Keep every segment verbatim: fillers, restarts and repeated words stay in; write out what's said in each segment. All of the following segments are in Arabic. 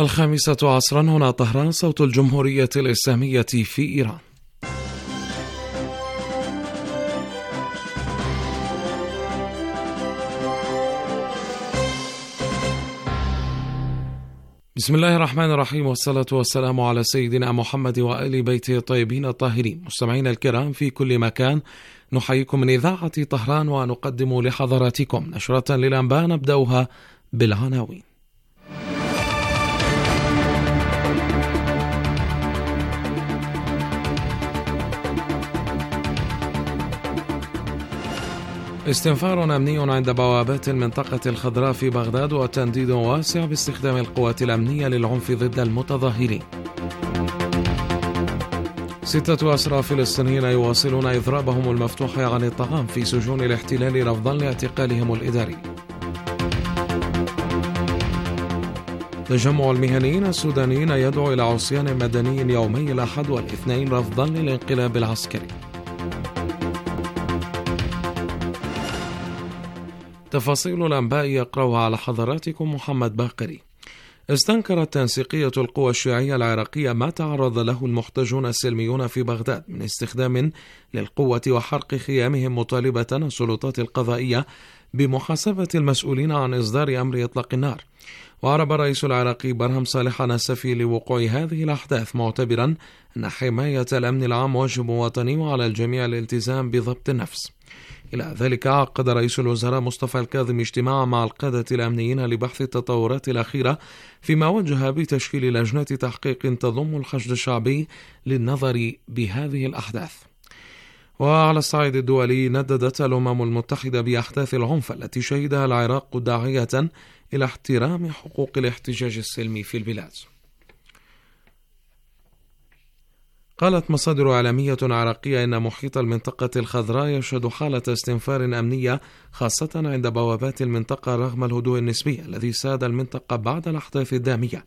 الخامسة عصرا هنا طهران، صوت الجمهورية الإسلامية في إيران. بسم الله الرحمن الرحيم، والصلاة والسلام على سيدنا محمد وآل بيته الطيبين الطاهرين. مستمعينا الكرام في كل مكان، نحييكم من إذاعة طهران ونقدم لحضراتكم نشرة للأنباء نبدأها بالعناوين. استنفار أمني عند بوابات المنطقة الخضراء في بغداد، وتنديد واسع باستخدام القوات الأمنية للعنف ضد المتظاهرين. ستة أسرى فلسطينيين يواصلون إضرابهم المفتوح عن الطعام في سجون الاحتلال رفضا لاعتقالهم الإداري. تجمع المهنيين السودانيين يدعو إلى عصيان مدني يومي الأحد والاثنين رفضا للانقلاب العسكري. تفاصيل الأنباء يقرأها على حضراتكم محمد باقري. استنكرت تنسيقية القوى الشيعية العراقية ما تعرض له المحتجون السلميون في بغداد من استخدام للقوة وحرق خيامهم، مطالبة السلطات القضائية بمحاسبة المسؤولين عن إصدار أمر إطلاق النار. وعرب الرئيس العراقي برهم صالح نسفي لوقوع هذه الأحداث، معتبرا أن حماية الأمن العام واجب وطني وعلى الجميع الالتزام بضبط النفس. إلى ذلك عقد رئيس الوزراء مصطفى الكاظم اجتماعا مع القادة الأمنيين لبحث التطورات الأخيرة، فيما وجه بتشكيل لجنة تحقيق تضم الحشد الشعبي للنظر بهذه الأحداث. وعلى الصعيد الدولي، نددت الأمم المتحدة بأحداث العنف التي شهدها العراق، داعية إلى احترام حقوق الاحتجاج السلمي في البلاد. قالت مصادر إعلامية عراقية إن محيط المنطقة الخضراء يشهد حالة استنفار أمنية، خاصة عند بوابات المنطقة رغم الهدوء النسبي الذي ساد المنطقة بعد الأحداث الدامية.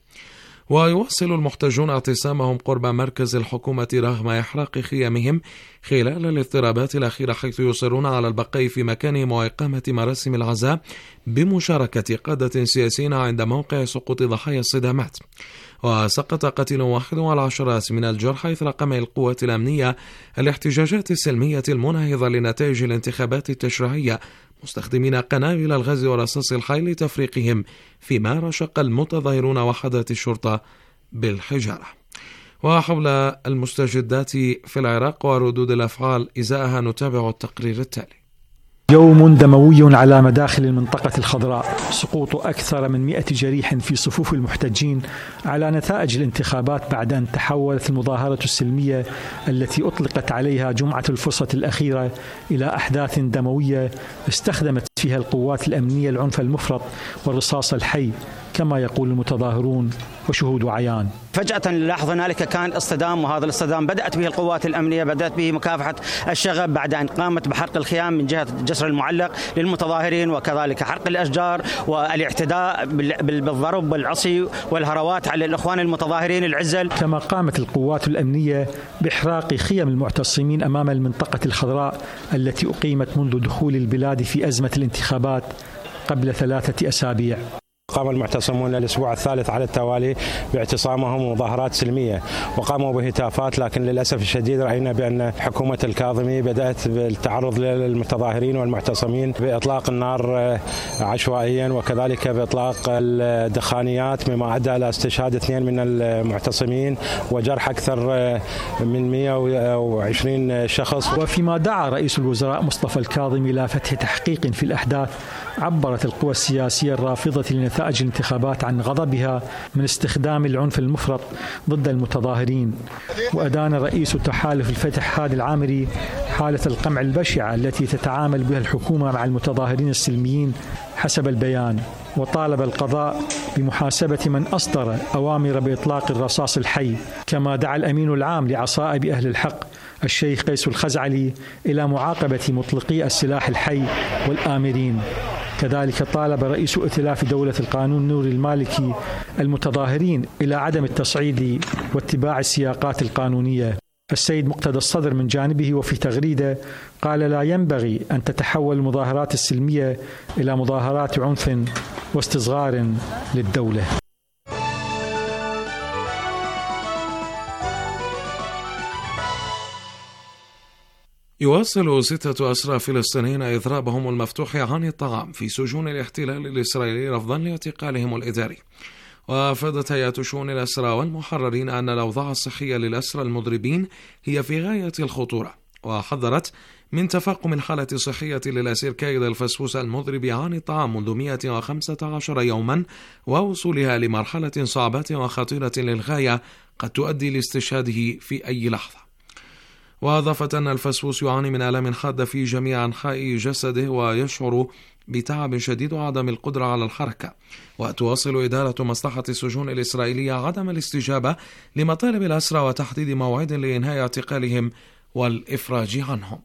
ويواصل المحتجون اعتصامهم قرب مركز الحكومة رغم إحراق خيامهم خلال الاضطرابات الأخيرة، حيث يصرون على البقاء في مكانهم وإقامة مراسم العزاء بمشاركة قادة سياسيين عند موقع سقوط ضحايا الصدامات. وسقط قتيل واحد والعشرات من الجرحى إثر قمع القوات الأمنية الاحتجاجات السلمية المناهضة لنتائج الانتخابات التشريعية، مستخدمين قنابل الغاز ورصاص الحي لتفريقهم، فيما رشق المتظاهرون وحدات الشرطة بالحجارة. وحول المستجدات في العراق وردود الأفعال إزاءها نتابع التقرير التالي. يوم دموي على مداخل المنطقة الخضراء، سقوط أكثر من مئة جريح في صفوف المحتجين على نتائج الانتخابات بعد أن تحولت المظاهرة السلمية التي أطلقت عليها جمعة الفرصة الأخيرة إلى أحداث دموية استخدمت فيها القوات الأمنية العنف المفرط والرصاص الحي، كما يقول المتظاهرون وشهود عيان. فجأة لاحظ هنالك كان اصطدام، وهذا الاصطدام بدأت به القوات الأمنية، بدأت به مكافحة الشغب بعد أن قامت بحرق الخيام من جهة الجسر المعلق للمتظاهرين، وكذلك حرق الأشجار والاعتداء بالضرب والعصي والهروات على الإخوان المتظاهرين العزل. كما قامت القوات الأمنية بإحراق خيم المعتصمين أمام المنطقة الخضراء التي أقيمت منذ دخول البلاد في أزمة الانتخابات قبل ثلاثة أسابيع. قام المعتصمون الأسبوع الثالث على التوالي باعتصامهم مظاهرات سلمية، وقاموا بهتافات، لكن للأسف الشديد رأينا بأن حكومة الكاظمي بدأت بالتعرض للمتظاهرين والمعتصمين بإطلاق النار عشوائيا، وكذلك بإطلاق الدخانيات، مما أدى إلى استشهاد اثنين من المعتصمين وجرح أكثر من مئة وعشرين شخص. وفيما دعا رئيس الوزراء مصطفى الكاظمي إلى فتح تحقيق في الأحداث، عبرت القوى السياسية الرافضة لنتائج الانتخابات عن غضبها من استخدام العنف المفرط ضد المتظاهرين. وأدان رئيس تحالف الفتح هادي العامري حالة القمع البشعة التي تتعامل بها الحكومة مع المتظاهرين السلميين حسب البيان، وطالب القضاء بمحاسبة من أصدر أوامر بإطلاق الرصاص الحي. كما دعا الأمين العام لعصائب أهل الحق الشيخ قيس الخزعلي إلى معاقبة مطلقي السلاح الحي والآمرين. كذلك طالب رئيس ائتلاف دولة القانون نور المالكي المتظاهرين إلى عدم التصعيد واتباع السياقات القانونية. السيد مقتدى الصدر من جانبه وفي تغريدة قال: لا ينبغي أن تتحول المظاهرات السلمية إلى مظاهرات عنف واستصغار للدولة. يواصل ستة أسرى فلسطينيين إضرابهم المفتوح عن الطعام في سجون الاحتلال الإسرائيلي رفضا لاعتقالهم الإداري. وأفادت هيئة شؤون الأسرى والمحررين أن الأوضاع الصحية للأسرى المضربين هي في غاية الخطورة، وحذرت من تفاقم الحالة الصحية للأسير كايد الفسفوس المضرب عن الطعام منذ مئة وخمسة عشر يوما، ووصولها لمرحلة صعبة وخطيرة للغاية قد تؤدي لاستشهاده في أي لحظة. وأضافت أن الفسفوس يعاني من آلام حادة في جميع أنحاء جسده ويشعر بتعب شديد وعدم القدرة على الحركة. وتواصل إدارة مصلحة السجون الإسرائيلية عدم الاستجابة لمطالب الأسرى وتحديد موعد لإنهاء اعتقالهم والإفراج عنهم.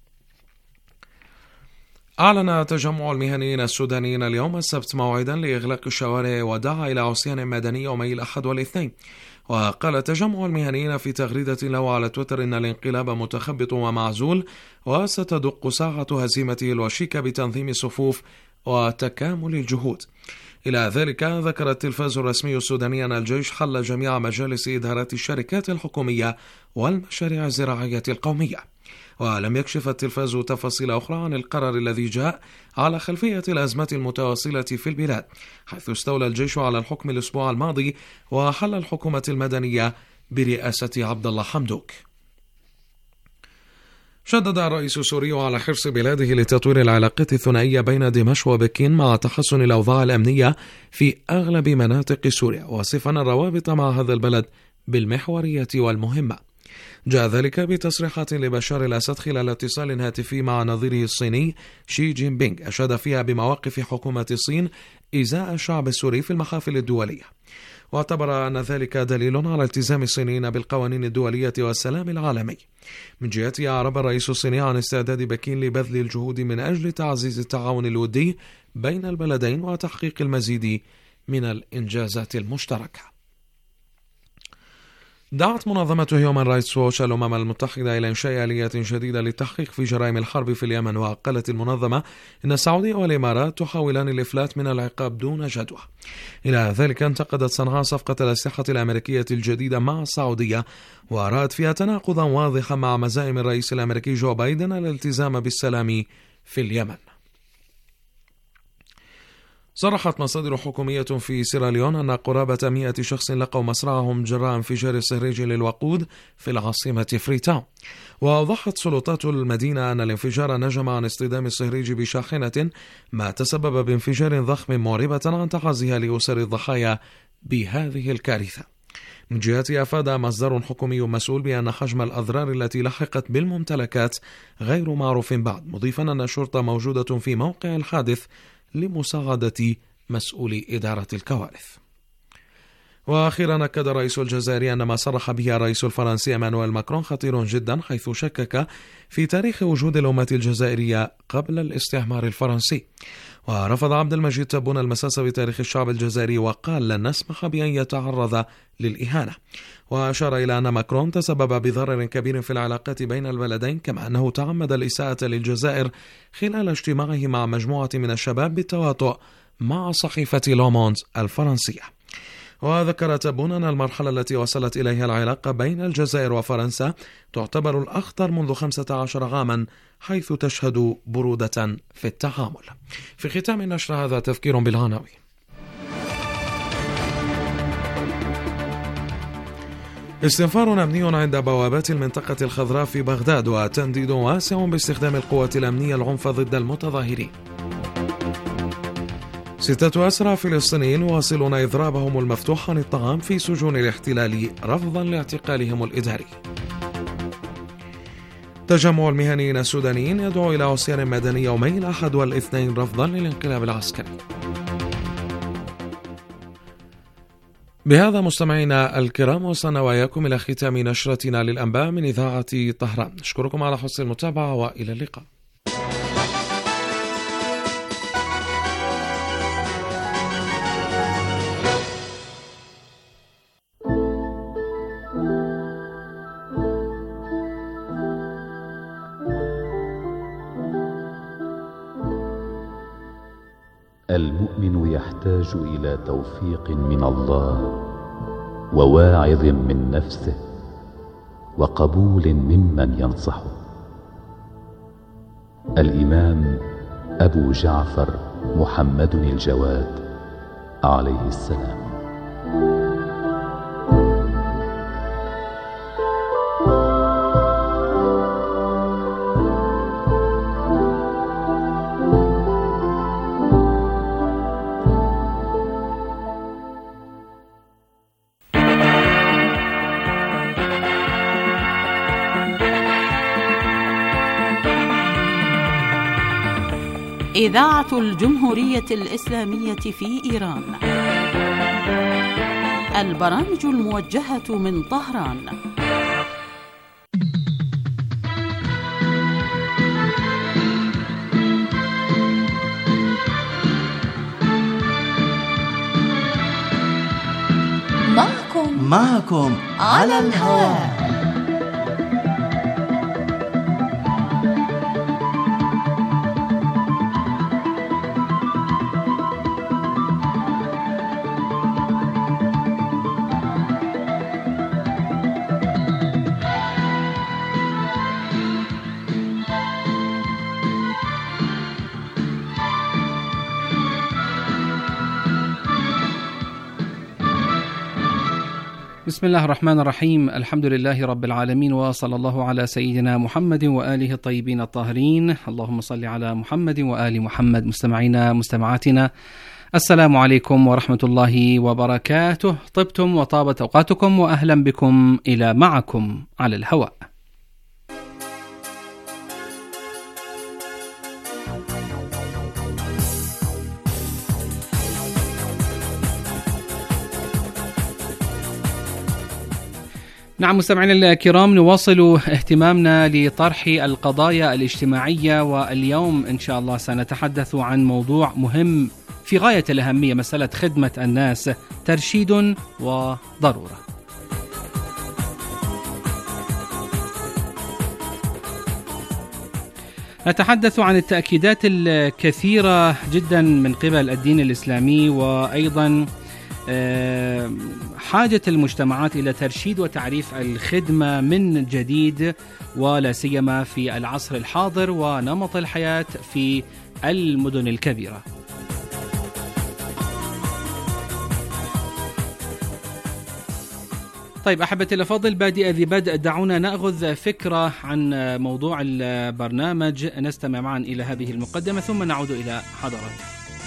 أعلن تجمع المهنيين السودانيين اليوم السبت موعدا لإغلاق الشوارع ودعا إلى عصيان مدني يومي الأحد والاثنين. وقال تجمع المهنيين في تغريدة له على تويتر إن الانقلاب متخبط ومعزول، وستدق ساعة هزيمته الوشيكة بتنظيم الصفوف وتكامل الجهود. إلى ذلك ذكر التلفاز الرسمي السوداني أن الجيش حل جميع مجالس إدارات الشركات الحكومية والمشاريع الزراعية القومية. ولم يكشف التلفاز تفاصيل أخرى عن القرار الذي جاء على خلفية الأزمات المتواصلة في البلاد، حيث استولى الجيش على الحكم الأسبوع الماضي وحل الحكومة المدنية برئاسة عبد الله حمدوك. شدد الرئيس السوري على حرص بلاده لتطوير العلاقات الثنائية بين دمشق وبكين مع تحسن الأوضاع الأمنية في أغلب مناطق سوريا، وصفا الروابط مع هذا البلد بالمحورية والمهمة. جاء ذلك بتصريحات لبشار الأسد خلال اتصال هاتفي مع نظيره الصيني شي جين بينغ أشاد فيها بمواقف حكومة الصين إزاء الشعب السوري في المحافل الدولية، واعتبر أن ذلك دليل على التزام الصينيين بالقوانين الدولية والسلام العالمي. من جهته أعرب الرئيس الصيني عن استعداد بكين لبذل الجهود من أجل تعزيز التعاون الودي بين البلدين وتحقيق المزيد من الإنجازات المشتركة. دعت منظمة هيومان رايتس ووتش الأمم المتحدة إلى إنشاء آليات جديدة للتحقيق في جرائم الحرب في اليمن. وقالت المنظمة إن السعودية والإمارات تحاولان الإفلات من العقاب دون جدوى. إلى ذلك انتقدت صنعاء صفقة الأسلحة الأمريكية الجديدة مع السعودية، ورأت فيها تناقضا واضحا مع مزاعم الرئيس الأمريكي جو بايدن الالتزام بالسلام في اليمن. صرحت مصادر حكومية في سيراليون أن قرابة مئة شخص لقوا مصرعهم جراء انفجار صهريج للوقود في العاصمة فريتاون. وأوضحت سلطات المدينة أن الانفجار نجم عن اصطدام الصهريج بشاحنة، ما تسبب بانفجار ضخم معربة عن تعزيها لأسر الضحايا بهذه الكارثة. من جهته أفاد مصدر حكومي مسؤول بأن حجم الأضرار التي لحقت بالممتلكات غير معروف بعد، مضيفا أن الشرطة موجودة في موقع الحادث لمساعدة مسؤولي إدارة الكوارث. وأخيرا أكد رئيس الجزائر أن ما صرح به الرئيس الفرنسي إيمانويل ماكرون خطير جدا، حيث شكك في تاريخ وجود الأمة الجزائرية قبل الاستعمار الفرنسي. ورفض عبد المجيد تبون المساس بتاريخ الشعب الجزائري وقال لن نسمح بأن يتعرض للإهانة. وأشار إلى أن ماكرون تسبب بضرر كبير في العلاقات بين البلدين، كما أنه تعمد الإساءة للجزائر خلال اجتماعه مع مجموعة من الشباب بالتواطؤ مع صحيفة لوموند الفرنسية. وذكر تبون أن المرحلة التي وصلت إليها العلاقة بين الجزائر وفرنسا تعتبر الأخطر منذ خمسة عشر عاما، حيث تشهد برودة في التعامل. في ختام النشر هذا تذكير بالعناوين. استنفار أمني عند بوابات المنطقة الخضراء في بغداد، وتنديد واسع باستخدام القوات الأمنية العنف ضد المتظاهرين. ستة أسرى فلسطينيين واصلون إضرابهم المفتوح عن الطعام في سجون الاحتلال رفضا لاعتقالهم الإداري. تجمع المهنيين السودانيين يدعو إلى عصيان مدني يومي الأحد والاثنين رفضا للانقلاب العسكري. بهذا مستمعينا الكرام وصلنا وإياكم إلى ختام نشرتنا للأنباء من إذاعة طهران. نشكركم على حسن المتابعة وإلى اللقاء. المؤمن يحتاج إلى توفيق من الله وواعظ من نفسه وقبول ممن ينصحه. الإمام أبو جعفر محمد الجواد عليه السلام. إذاعة الجمهورية الإسلامية في إيران. البرامج الموجهة من طهران. معكم معكم على الهواء. بسم الله الرحمن الرحيم. الحمد لله رب العالمين، وصلى الله على سيدنا محمد وآله الطيبين الطاهرين. اللهم صل على محمد وآل محمد. مستمعينا مستمعاتنا، السلام عليكم ورحمة الله وبركاته. طبتم وطابت أوقاتكم، وأهلا بكم إلى معكم على الهواء. نعم مستمعينا الكرام، نواصل اهتمامنا لطرح القضايا الاجتماعية، واليوم إن شاء الله سنتحدث عن موضوع مهم في غاية الأهمية، مسألة خدمة الناس، ترشيد وضرورة. نتحدث عن التأكيدات الكثيرة جدا من قبل الدين الإسلامي، وأيضا حاجة المجتمعات إلى ترشيد وتعريف الخدمة من جديد، ولا سيما في العصر الحاضر ونمط الحياة في المدن الكبيرة. طيب أحبتي الأفاضل، بادئ ذي بدء دعونا نأخذ فكرة عن موضوع البرنامج، نستمع معا إلى هذه المقدمة ثم نعود إلى حضراتكم.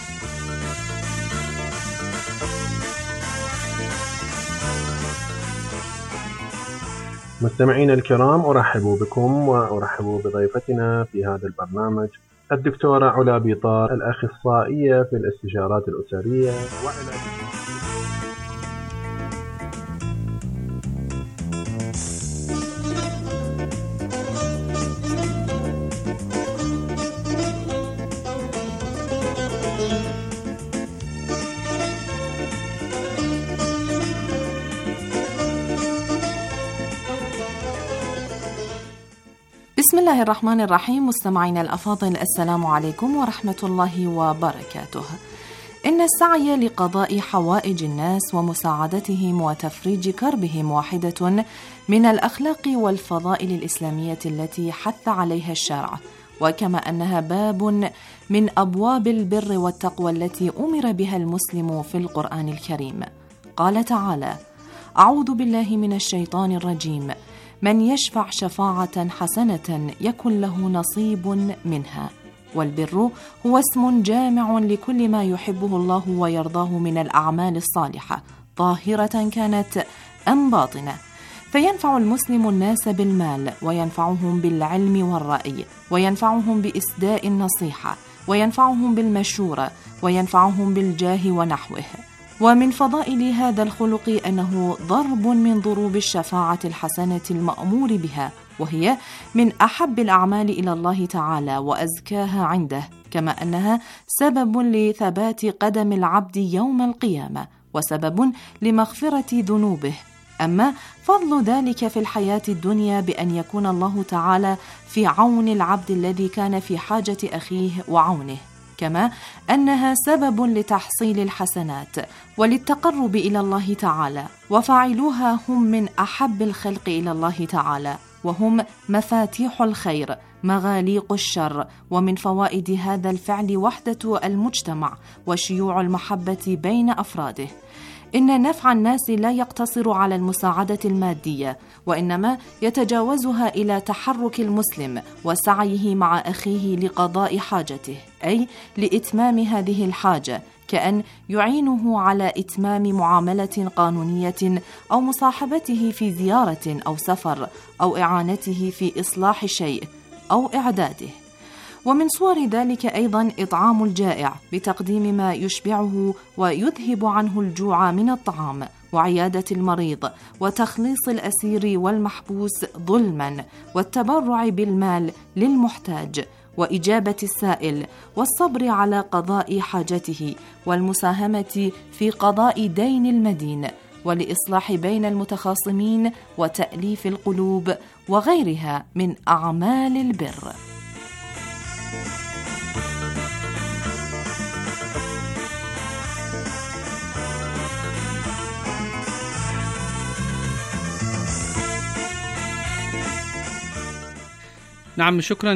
مستمعين الكرام، أرحب بكم وأرحب بضيفتنا في هذا البرنامج الدكتورة علا بيطار، الأخصائية في الاستشارات الأسرية وعلاج. بسم الله الرحمن الرحيم. مستمعينا الأفاضل، السلام عليكم ورحمة الله وبركاته. إن السعي لقضاء حوائج الناس ومساعدتهم وتفريج كربهم واحدة من الأخلاق والفضائل الإسلامية التي حث عليها الشرع، وكما أنها باب من أبواب البر والتقوى التي أمر بها المسلم في القرآن الكريم. قال تعالى: أعوذ بالله من الشيطان الرجيم: من يشفع شفاعة حسنة يكن له نصيب منها. والبر هو اسم جامع لكل ما يحبه الله ويرضاه من الأعمال الصالحة، ظاهرة كانت أم باطنة، فينفع المسلم الناس بالمال، وينفعهم بالعلم والرأي، وينفعهم بإسداء النصيحة، وينفعهم بالمشورة، وينفعهم بالجاه ونحوه. ومن فضائل هذا الخلق أنه ضرب من ضروب الشفاعة الحسنة المأمور بها، وهي من أحب الأعمال إلى الله تعالى وأزكاها عنده، كما أنها سبب لثبات قدم العبد يوم القيامة، وسبب لمغفرة ذنوبه. أما فضل ذلك في الحياة الدنيا بأن يكون الله تعالى في عون العبد الذي كان في حاجة أخيه وعونه، كما أنها سبب لتحصيل الحسنات وللتقرب إلى الله تعالى، وفاعلوها هم من أحب الخلق إلى الله تعالى، وهم مفاتيح الخير مغاليق الشر. ومن فوائد هذا الفعل وحدة المجتمع وشيوع المحبة بين أفراده. إن نفع الناس لا يقتصر على المساعدة المادية، وإنما يتجاوزها إلى تحرك المسلم وسعيه مع أخيه لقضاء حاجته، أي لإتمام هذه الحاجة، كأن يعينه على إتمام معاملة قانونية أو مصاحبته في زيارة أو سفر أو إعانته في إصلاح شيء أو إعداده. ومن صور ذلك أيضا إطعام الجائع بتقديم ما يشبعه ويذهب عنه الجوع من الطعام، وعيادة المريض، وتخليص الأسير والمحبوس ظلما، والتبرع بالمال للمحتاج، وإجابة السائل، والصبر على قضاء حاجته، والمساهمة في قضاء دين المدين، والإصلاح بين المتخاصمين، وتأليف القلوب، وغيرها من أعمال البر. نعم، شكرا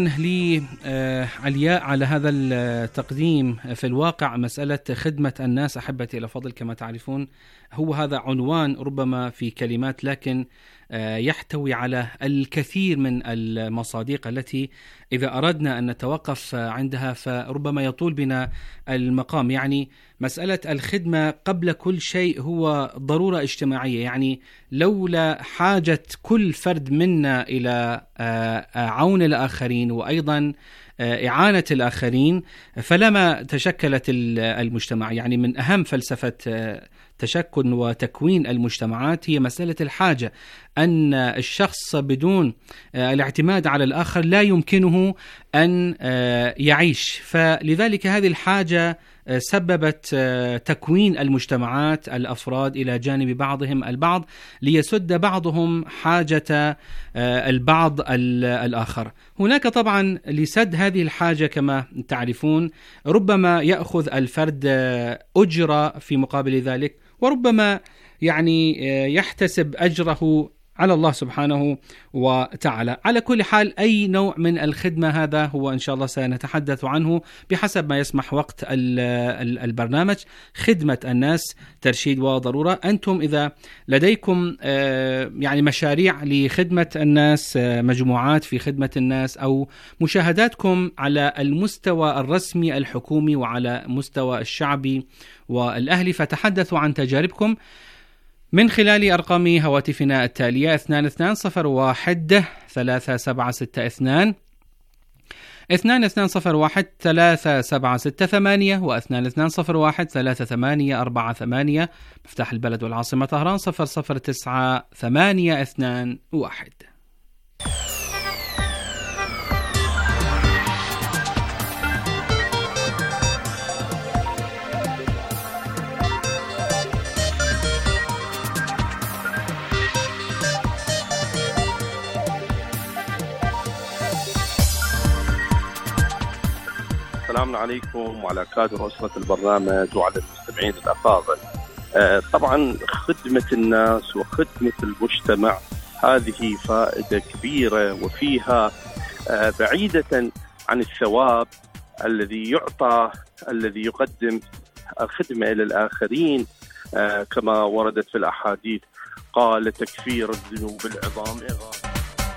لعلياء على هذا التقديم. في الواقع مسألة خدمة الناس أحبتي الأفاضل كما تعرفون هو هذا عنوان ربما في كلمات، لكن يحتوي على الكثير من المصادق التي إذا أردنا أن نتوقف عندها فربما يطول بنا المقام. يعني مسألة الخدمة قبل كل شيء هو ضرورة اجتماعية، يعني لولا حاجة كل فرد منا إلى عون الآخرين وأيضا إعانة الآخرين فلما تشكلت المجتمع. يعني من أهم فلسفة تشكل وتكوين المجتمعات هي مسألة الحاجة، أن الشخص بدون الاعتماد على الآخر لا يمكنه أن يعيش. فلذلك هذه الحاجة سببت تكوين المجتمعات، الأفراد إلى جانب بعضهم البعض ليسد بعضهم حاجة البعض الآخر. هناك طبعا لسد هذه الحاجة كما تعرفون ربما يأخذ الفرد أجرة في مقابل ذلك، وربما يعني يحتسب أجره على الله سبحانه وتعالى. على كل حال أي نوع من الخدمة هذا هو إن شاء الله سنتحدث عنه بحسب ما يسمح وقت البرنامج. خدمة الناس ترشيد وضرورة. أنتم إذا لديكم يعني مشاريع لخدمة الناس، مجموعات في خدمة الناس، أو مشاهداتكم على المستوى الرسمي الحكومي وعلى مستوى الشعبي والأهلي، فتحدثوا عن تجاربكم من خلال أرقام هواتفنا التالية: اثنان اثنان صفر واحد ثلاثة سبعة ستة اثنان اثنان اثنان صفر واحد ثلاثة سبعة ستة ثمانية واثنان اثنان صفر واحد ثلاثة ثمانية أربعة ثمانية. مفتاح البلد والعاصمة طهران صفر صفر تسعة ثمانية اثنان واحد. السلام عليكم وعلى كادر أسرة البرنامج وعلى المستمعين الأفاضل. آه طبعا خدمة الناس وخدمة المجتمع هذه فائدة كبيرة، وفيها آه بعيدة عن الثواب الذي يعطى الذي يقدم الخدمة إلى الآخرين، آه كما وردت في الأحاديث قال تكفير الذنوب العظام إغاثة.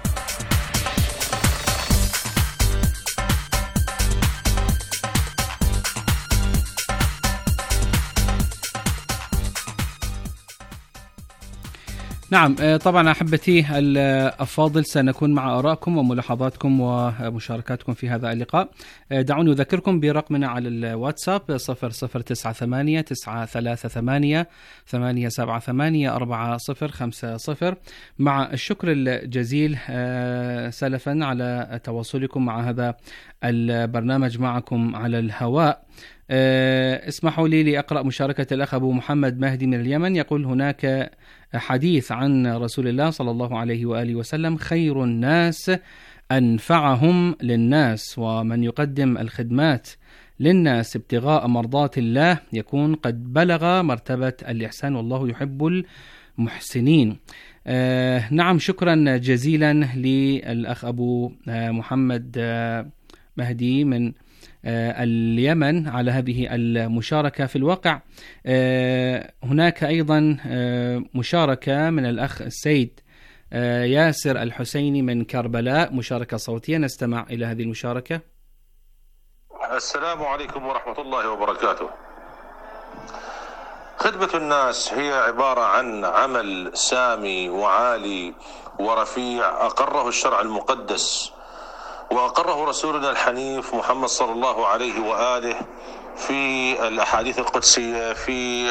نعم طبعا أحبتي الأفاضل سنكون مع آرائكم وملاحظاتكم ومشاركاتكم في هذا اللقاء. دعوني أذكركم برقمنا على الواتساب صفر صفر تسعة ثمانية تسعة ثلاثة ثمانية ثمانية سبعة ثمانية أربعة صفر خمسة صفر. مع الشكر الجزيل سلفا على تواصلكم مع هذا البرنامج معكم على الهواء. اسمحوا لي لأقرأ مشاركة الأخ أبو محمد مهدي من اليمن. يقول: هناك حديث عن رسول الله صلى الله عليه وآله وسلم: خير الناس أنفعهم للناس، ومن يقدم الخدمات للناس ابتغاء مرضات الله يكون قد بلغ مرتبة الإحسان، والله يحب المحسنين. آه نعم، شكرا جزيلا للأخ أبو آه محمد آه مهدي من آه اليمن على هذه المشاركة. في الواقع آه هناك أيضا آه مشاركة من الأخ السيد آه ياسر الحسيني من كربلاء، مشاركة صوتية، نستمع إلى هذه المشاركة. السلام عليكم ورحمة الله وبركاته. خدمة الناس هي عبارة عن عمل سامي وعالي ورفيع أقره الشرع المقدس وأقره رسولنا الحنيف محمد صلى الله عليه وآله في الأحاديث القدسية، في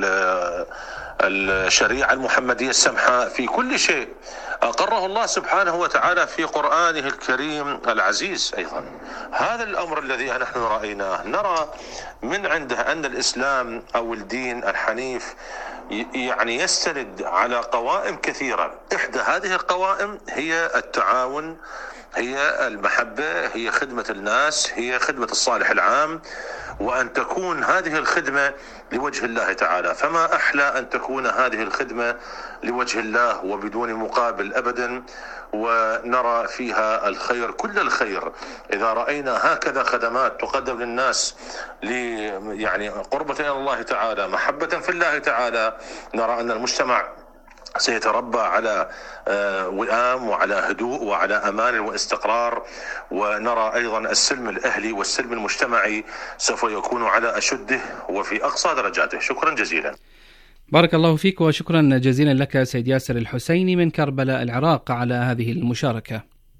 الشريعة المحمدية السمحة، في كل شيء أقره الله سبحانه وتعالى في قرآنه الكريم العزيز. أيضا هذا الأمر الذي نحن رأيناه، نرى من عنده أن الإسلام أو الدين الحنيف يعني يستند على قوائم كثيرة. إحدى هذه القوائم هي التعاون، هي المحبة، هي خدمة الناس، هي خدمة الصالح العام، وأن تكون هذه الخدمة لوجه الله تعالى. فما أحلى أن تكون هذه الخدمة لوجه الله وبدون مقابل أبدا، ونرى فيها الخير كل الخير. إذا رأينا هكذا خدمات تقدم للناس لي يعني قربة إلى الله تعالى، محبة في الله تعالى، نرى أن المجتمع سيتربى على وئام وعلى هدوء وعلى أمان واستقرار، ونرى أيضا السلم الأهلي والسلم المجتمعي سوف يكون على أشده وفي أقصى درجاته. شكرا جزيلا. بارك الله فيك، وشكرا جزيلا لك سيد ياسر الحسيني من كربلاء العراق على هذه المشاركة.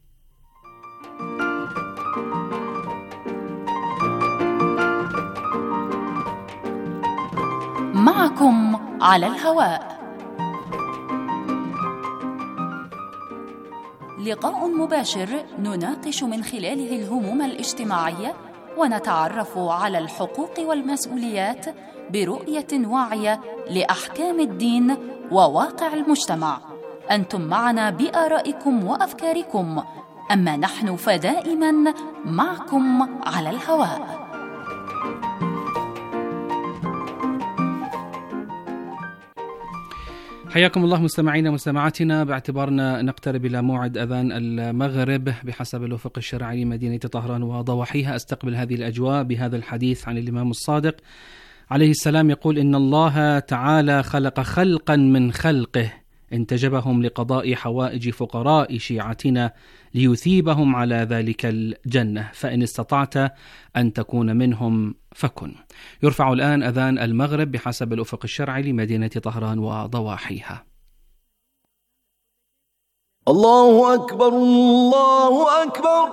معكم على الهواء لقاء مباشر نناقش من خلاله الهموم الاجتماعية ونتعرف على الحقوق والمسؤوليات برؤية واعية لأحكام الدين وواقع المجتمع. أنتم معنا بآرائكم وأفكاركم، أما نحن فدائما معكم على الهواء. حياكم الله مستمعينا مستمعاتنا، باعتبارنا نقترب إلى موعد أذان المغرب بحسب الأفق الشرعي لمدينة طهران وضواحيها. أستقبل هذه الأجواء بهذا الحديث عن الإمام الصادق عليه السلام، يقول: إن الله تعالى خلق خلقا من خلقه انتجبهم لقضاء حوائج فقراء شيعتنا ليثيبهم على ذلك الجنة، فإن استطعت أن تكون منهم فكن. يرفع الآن أذان المغرب بحسب الأفق الشرعي لمدينة طهران وضواحيها. الله أكبر الله أكبر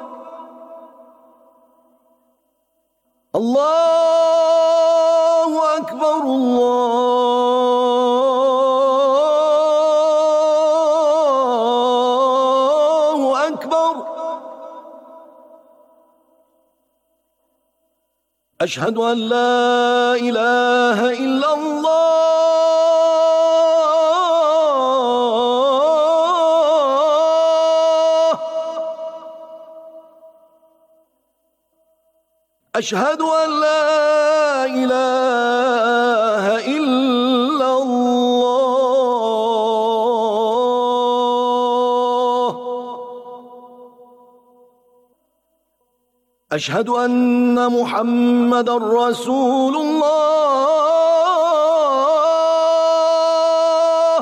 الله أكبر الله أكبر. أشهد أن لا إله إلا الله. أشهد أن لا إله إلا الله. أشهد أن محمدًا رسول الله.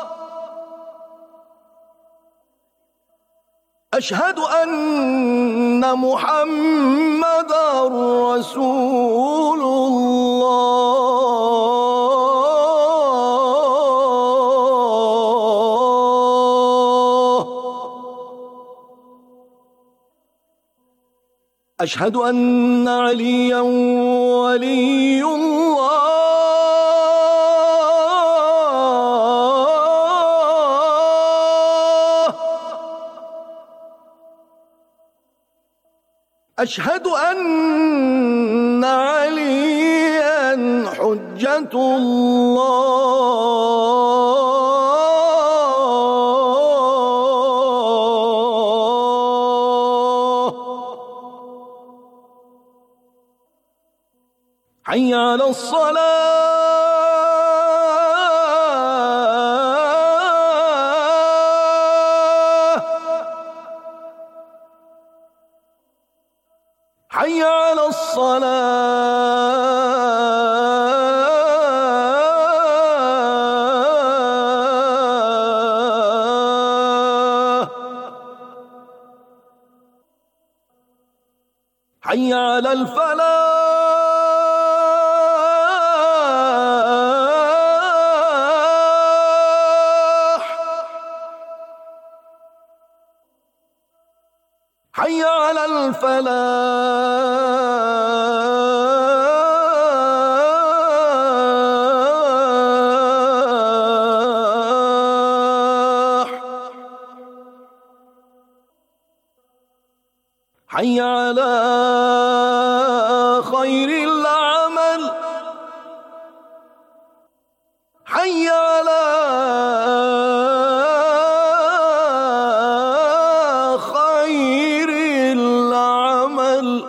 أشهد أن محمدًا رسول الله. أشهد أن عليا ولي الله. أشهد أن عليا حجة الله. حي على الصلاة. على الصلاة حي على الفلاح حي على الفلاح حي على خير العمل حي على خير العمل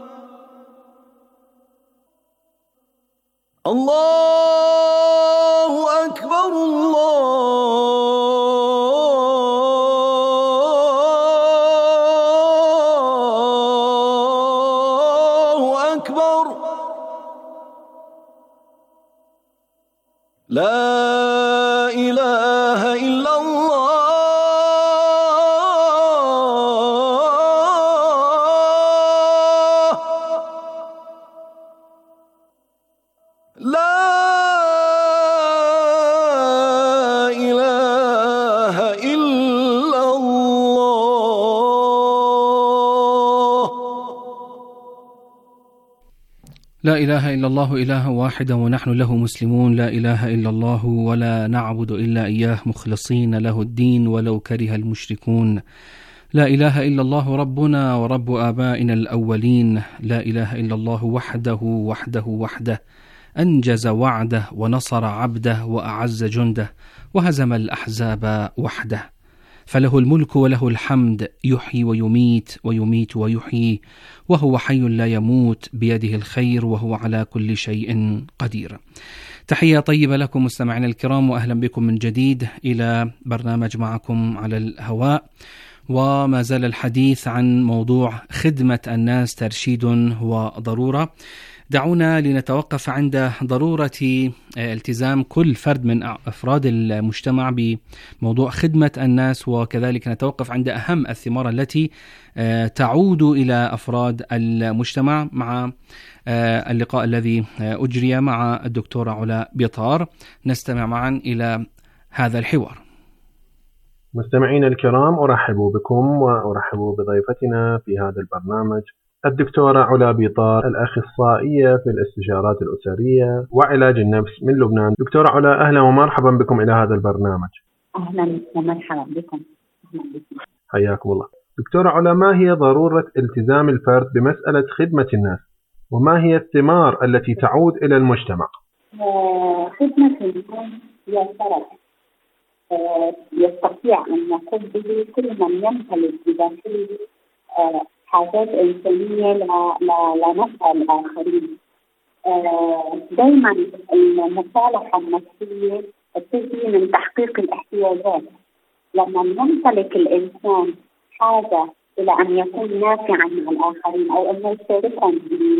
الله أكبر الله أكبر لا إله إلا الله لا إله إلا الله لا إله إلا الله إله واحد ونحن له مسلمون. لا إله إلا الله ولا نعبد إلا إياه مخلصين له الدين ولو كره المشركون. لا إله إلا الله ربنا ورب آبائنا الأولين. لا إله إلا الله وحده وحده وحده أنجز وعده ونصر عبده وأعز جنده وهزم الأحزاب وحده. فله الملك وله الحمد يحيي ويميت ويميت ويحيي وهو حي لا يموت بيده الخير وهو على كل شيء قدير. تحية طيبة لكم مستمعينا الكرام وأهلا بكم من جديد إلى برنامج معكم على الهواء، وما زال الحديث عن موضوع خدمة الناس ترشيد وضرورة. دعونا لنتوقف عند ضرورة التزام كل فرد من أفراد المجتمع بموضوع خدمة الناس، وكذلك نتوقف عند أهم الثمار التي تعود إلى أفراد المجتمع مع اللقاء الذي أجري مع الدكتورة علا بيطار. نستمع معا إلى هذا الحوار. مستمعينا الكرام، أرحب بكم وأرحب بضيفتنا في هذا البرنامج الدكتورة علا بيطار، الأخصائية في الاستشارات الأسرية وعلاج النفس من لبنان. دكتورة علا، أهلا ومرحبا بكم إلى هذا البرنامج. أهلا ومرحبا بكم. أهلا بكم. حياكم الله. دكتورة علا، ما هي ضرورة التزام الفرد بمسألة خدمة الناس، وما هي الثمار التي تعود إلى المجتمع؟ خدمة الناس هي فرد يستطيع أن يقوم به كل من يمتلك بداخله حاجات إنسانية لنفع الآخرين. دائما المصالحة النفسية تجي من تحقيق الاحتياجات. لما يمتلك الإنسان حاجة إلى أن يكون نافعا مع الآخرين أو أن يشاركهم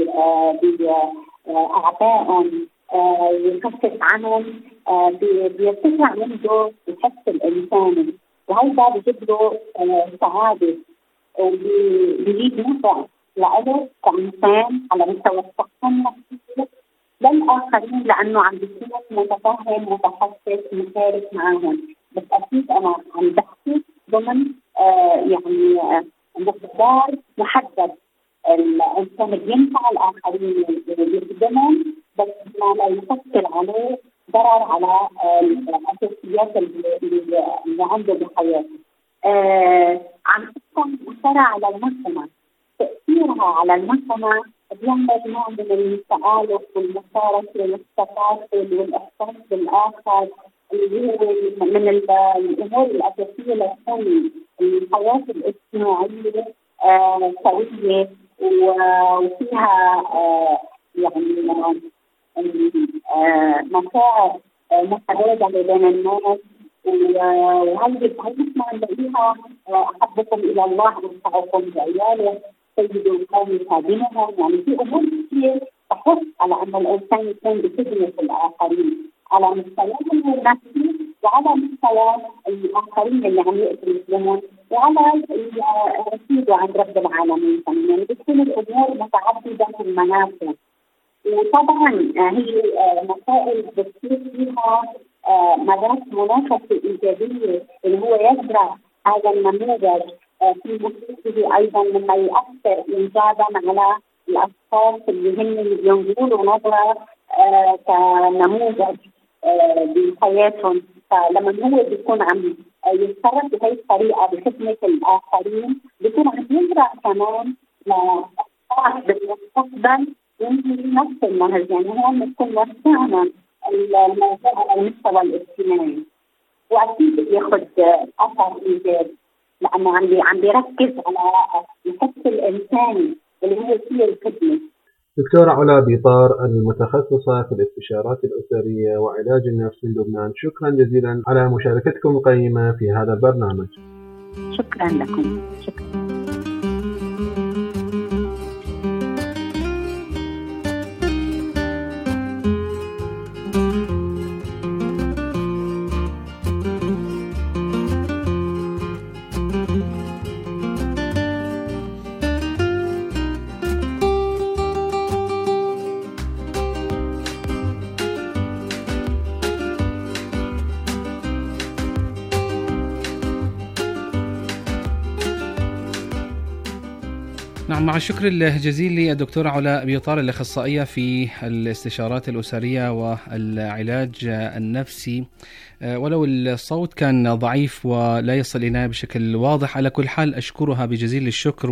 بأعبائهم يخفف عنهم، بيرتفع منه الحس الإنساني، وهذا بيجيب له سعادة وبيجيب نفع له كإنسان على مستوى الصحة النفسية للآخرين، لأنه عم بيكون متفهم متحسس مشارك معهم. بس أكيد أنا عم بحكي ضمن آه يعني آه مقدار محدد. الإنسان بينفع الآخرين بيخدمهم، بس ما لا يشكل عليه ضرر على الأساسيات اللي, اللي عنده بحياته. آه عم تكون مؤثرة على المجتمع. تأثيرها على المجتمع بيعمل نوع من التآلف والمشاركة والتكافل والإحساس بالآخر، اللي هو من الأمور الأساسية لتكون الحياة الاجتماعية آه سوية وفيها آه يعني آه مشاعر متبادلة بين الناس. وهذه هذه ما نلاقيها أحبكم إلى الله وأنفعكم بعياله. سيدوا القوم خادمهم. يعني في امور كثير تحث على ان الانسان يكون بخدمه الاخرين على مستواهم النفسي وعلى مستوى الاخرين اللي عم يقدروا يسلمون وعلى الرصيد عند رب العالمين كمان. يعني بتكون الامور متعدده المنافع، وطبعا هي مسائل بتصير فيها مدارس مناقشه ايجابيه اللي هو يزرع هذا النموذج في محيطه ايضا مما يؤثر ايجابا على الاشخاص اللي هم ينظروا نظره كنموذج بحياتهم. فلما هو بيكون عم يتصرف بهي الطريقه بخدمه الاخرين بيكون عم يزرع كمان لاشخاص بالمستقبل يمكن نفس النهج. يعني هون بنكون وسعنا الموضوع على المستوى الاجتماعي، واكيد بياخذ اثر ايجابي لانه عم عم بيركز على الحس الانساني اللي هو فيه الخدمه. دكتورة علا بيطار المتخصصة في الاستشارات الأسرية وعلاج النفس من لبنان، شكرا جزيلا على مشاركتكم القيمة في هذا البرنامج. شكرا لكم. شكرا. نعم، مع الشكر الجزيل للدكتورة علا بيطار الأخصائية في الاستشارات الأسرية والعلاج النفسي. ولو الصوت كان ضعيف ولا يصل إلينا بشكل واضح، على كل حال أشكرها بجزيل الشكر.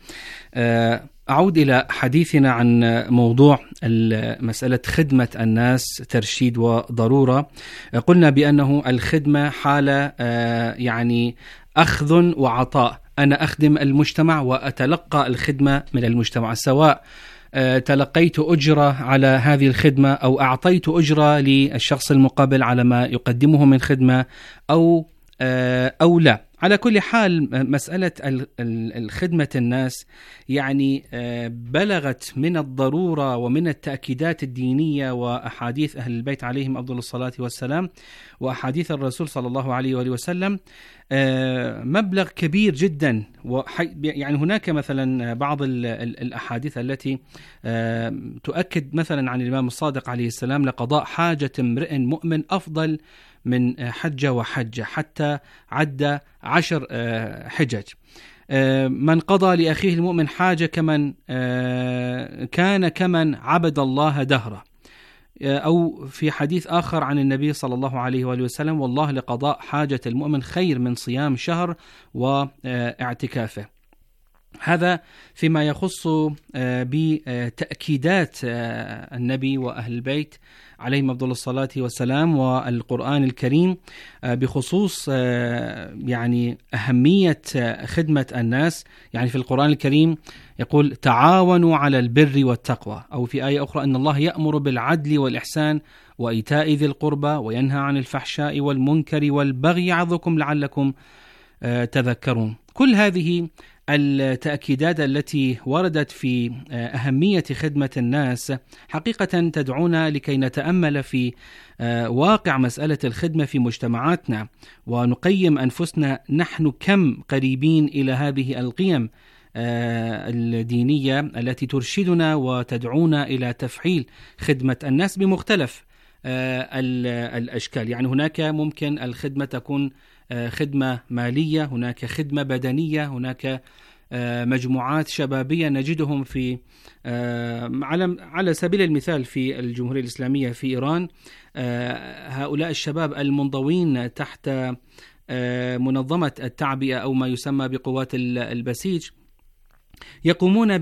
وأعود إلى حديثنا عن موضوع مسألة خدمة الناس ترشيد وضرورة. قلنا بأنه الخدمة حالة يعني أخذ وعطاء. أنا أخدم المجتمع وأتلقى الخدمة من المجتمع، سواء تلقيت أجرة على هذه الخدمة أو أعطيت أجرة للشخص المقابل على ما يقدمه من خدمة أو أو لا. على كل حال مسألة الخدمة الناس يعني بلغت من الضرورة ومن التأكيدات الدينية وأحاديث أهل البيت عليهم أفضل الصلاة والسلام وأحاديث الرسول صلى الله عليه وآله وسلم مبلغ كبير جدا. يعني هناك مثلا بعض الأحاديث التي تؤكد مثلا عن الإمام الصادق عليه السلام: لقضاء حاجة امرئ مؤمن أفضل من حجة وحجة، حتى عد عشر حجج. من قضى لأخيه المؤمن حاجة كمن كان كمن عبد الله دهره. أو في حديث آخر عن النبي صلى الله عليه وآله وسلم: والله لقضاء حاجة المؤمن خير من صيام شهر واعتكافه. هذا فيما يخص بتأكيدات النبي وأهل البيت عليهم أفضل الصلاة والسلام والقرآن الكريم بخصوص يعني أهمية خدمة الناس. يعني في القرآن الكريم يقول: تعاونوا على البر والتقوى. أو في آية أخرى: أن الله يأمر بالعدل والإحسان وإيتاء ذي القربى وينهى عن الفحشاء والمنكر والبغي يعظكم لعلكم تذكرون. كل هذه التأكيدات التي وردت في أهمية خدمة الناس حقيقة تدعونا لكي نتأمل في واقع مسألة الخدمة في مجتمعاتنا، ونقيم أنفسنا نحن كم قريبين إلى هذه القيم الدينية التي ترشدنا وتدعونا إلى تفعيل خدمة الناس بمختلف الأشكال. يعني هناك ممكن الخدمة تكون خدمة مالية، هناك خدمة بدنية، هناك مجموعات شبابية نجدهم في على على سبيل المثال في الجمهورية الإسلامية في إيران. هؤلاء الشباب المنضوين تحت منظمة التعبئة أو ما يسمى بقوات البسيج يقومون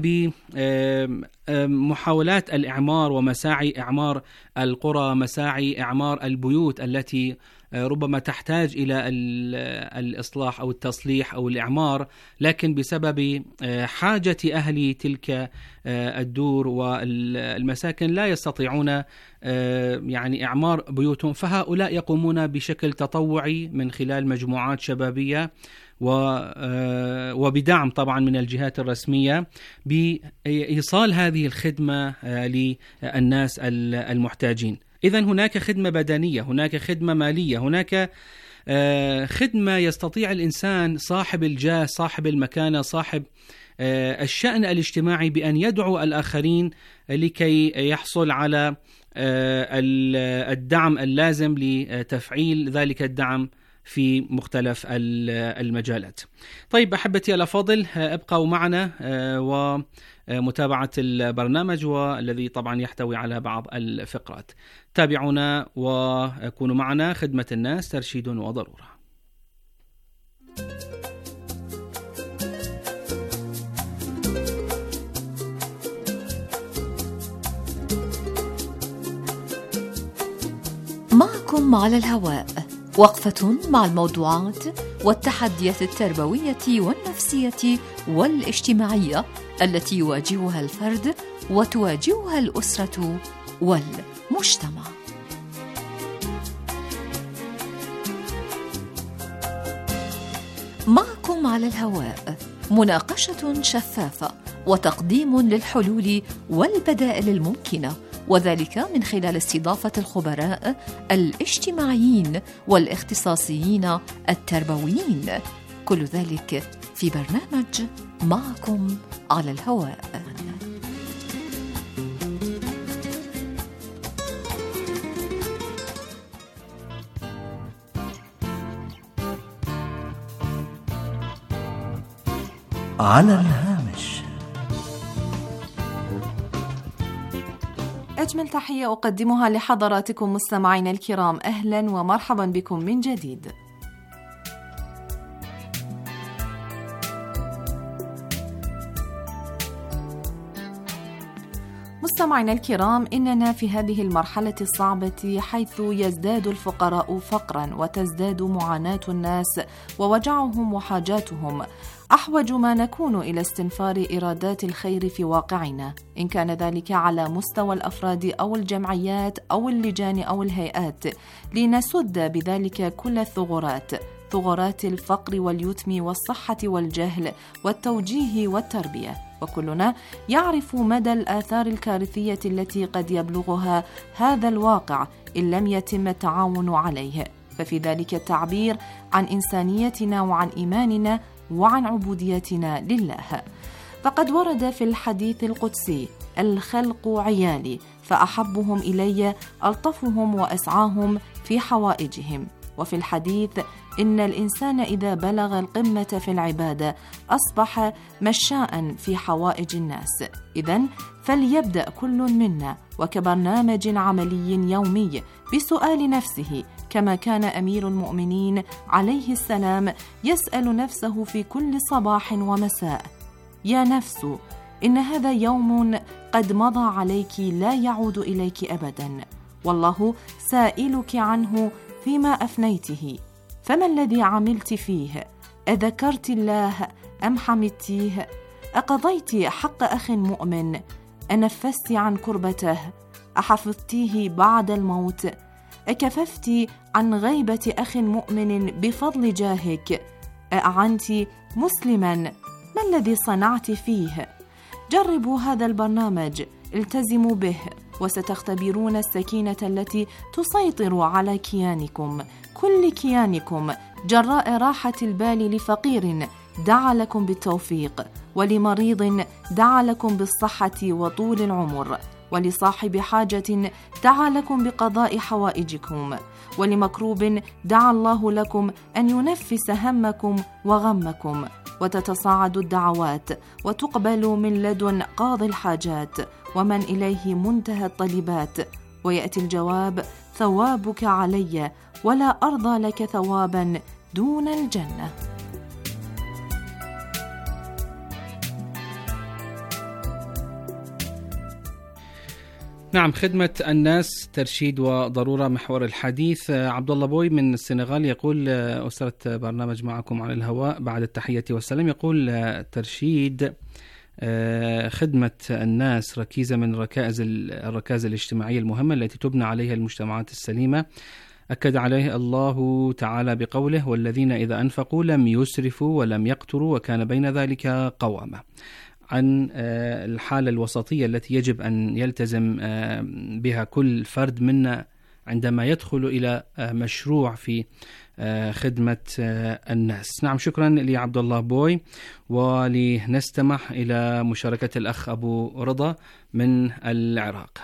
بمحاولات الإعمار ومساعي إعمار القرى، مساعي إعمار البيوت التي ربما تحتاج إلى الإصلاح أو التصليح أو الإعمار، لكن بسبب حاجة أهل تلك الدور والمساكن لا يستطيعون يعني إعمار بيوتهم، فهؤلاء يقومون بشكل تطوعي من خلال مجموعات شبابية وبدعم طبعا من الجهات الرسمية بإيصال هذه الخدمة للناس المحتاجين. إذن هناك خدمة بدنية، هناك خدمة مالية، هناك خدمة يستطيع الإنسان صاحب الجاه، صاحب المكانة، صاحب الشأن الاجتماعي بأن يدعو الآخرين لكي يحصل على الدعم اللازم لتفعيل ذلك الدعم في مختلف المجالات. طيب أحبتي الأفاضل، ابقوا معنا ومتابعة البرنامج والذي طبعا يحتوي على بعض الفقرات. تابعونا وكونوا معنا. خدمة الناس ترشيد وضرورة. معكم على الهواء، وقفة مع الموضوعات والتحديات التربوية والنفسية والاجتماعية التي يواجهها الفرد وتواجهها الأسرة والمجتمع. معكم على الهواء مناقشة شفافة وتقديم للحلول والبدائل الممكنة، وذلك من خلال استضافة الخبراء الاجتماعيين والاختصاصيين التربويين. كل ذلك في برنامج معكم على الهواء. على الهامش. أجمل تحية أقدمها لحضراتكم مستمعينا الكرام، أهلا ومرحبا بكم من جديد. مستمعينا الكرام، إننا في هذه المرحلة الصعبة حيث يزداد الفقراء فقرا وتزداد معاناة الناس ووجعهم وحاجاتهم، أحوج ما نكون إلى استنفار إرادات الخير في واقعنا، إن كان ذلك على مستوى الأفراد أو الجمعيات أو اللجان أو الهيئات، لنسد بذلك كل الثغرات، ثغرات الفقر واليتم والصحة والجهل والتوجيه والتربية. وكلنا يعرف مدى الآثار الكارثية التي قد يبلغها هذا الواقع إن لم يتم التعاون عليه، ففي ذلك التعبير عن إنسانيتنا وعن إيماننا وعن عبوديتنا لله. فقد ورد في الحديث القدسي: الخلق عيالي فأحبهم إلي ألطفهم وأسعاهم في حوائجهم. وفي الحديث: إن الإنسان إذا بلغ القمة في العبادة أصبح مشاء في حوائج الناس. إذن فليبدأ كل منا وكبرنامج عملي يومي بسؤال نفسه، كما كان أمير المؤمنين عليه السلام يسأل نفسه في كل صباح ومساء: يا نفس، إن هذا يوم قد مضى عليك لا يعود إليك أبدا، والله سائلك عنه فيما أفنيته، فما الذي عملت فيه؟ أذكرت الله أم حمدتيه؟ أقضيت حق أخ مؤمن؟ أنفست عن كربته؟ أحفظتيه بعد الموت؟ أكففت عن غيبة أخ مؤمن بفضل جاهك؟ أعنت مسلما؟ ما الذي صنعت فيه؟ جربوا هذا البرنامج، التزموا به، وستختبرون السكينة التي تسيطر على كيانكم، كل كيانكم، جراء راحة البال لفقير دعا لكم بالتوفيق، ولمريض دعا لكم بالصحة وطول العمر، ولصاحب حاجة دعا لكم بقضاء حوائجكم، ولمكروب دعا الله لكم أن ينفس همكم وغمكم. وتتصاعد الدعوات وتقبل من لدن قاضي الحاجات ومن إليه منتهى الطلبات، ويأتي الجواب: ثوابك علي ولا أرضى لك ثوابا دون الجنة. نعم، خدمة الناس ترشيد وضرورة محور الحديث. عبد الله بوي من السنغال يقول: أسرة برنامج معكم على الهواء، بعد التحية والسلام، يقول: ترشيد خدمة الناس ركيزة من ركائز الركائز الاجتماعية المهمة التي تبنى عليها المجتمعات السليمة أكد عليه الله تعالى بقوله: والذين إذا أنفقوا لم يسرفوا ولم يقتروا وكان بين ذلك قوامة، عن الحالة الوسطية التي يجب أن يلتزم بها كل فرد منا عندما يدخل إلى مشروع في خدمة الناس. نعم، شكرا لعبد الله بوي. ولنستمع إلى مشاركة الأخ أبو رضا من العراق.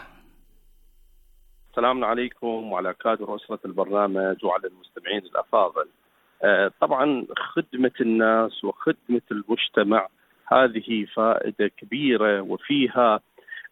السلام عليكم وعلى كادر أسرة البرنامج وعلى المستمعين الأفاضل. طبعا خدمة الناس وخدمة المجتمع هذه فائدة كبيرة، وفيها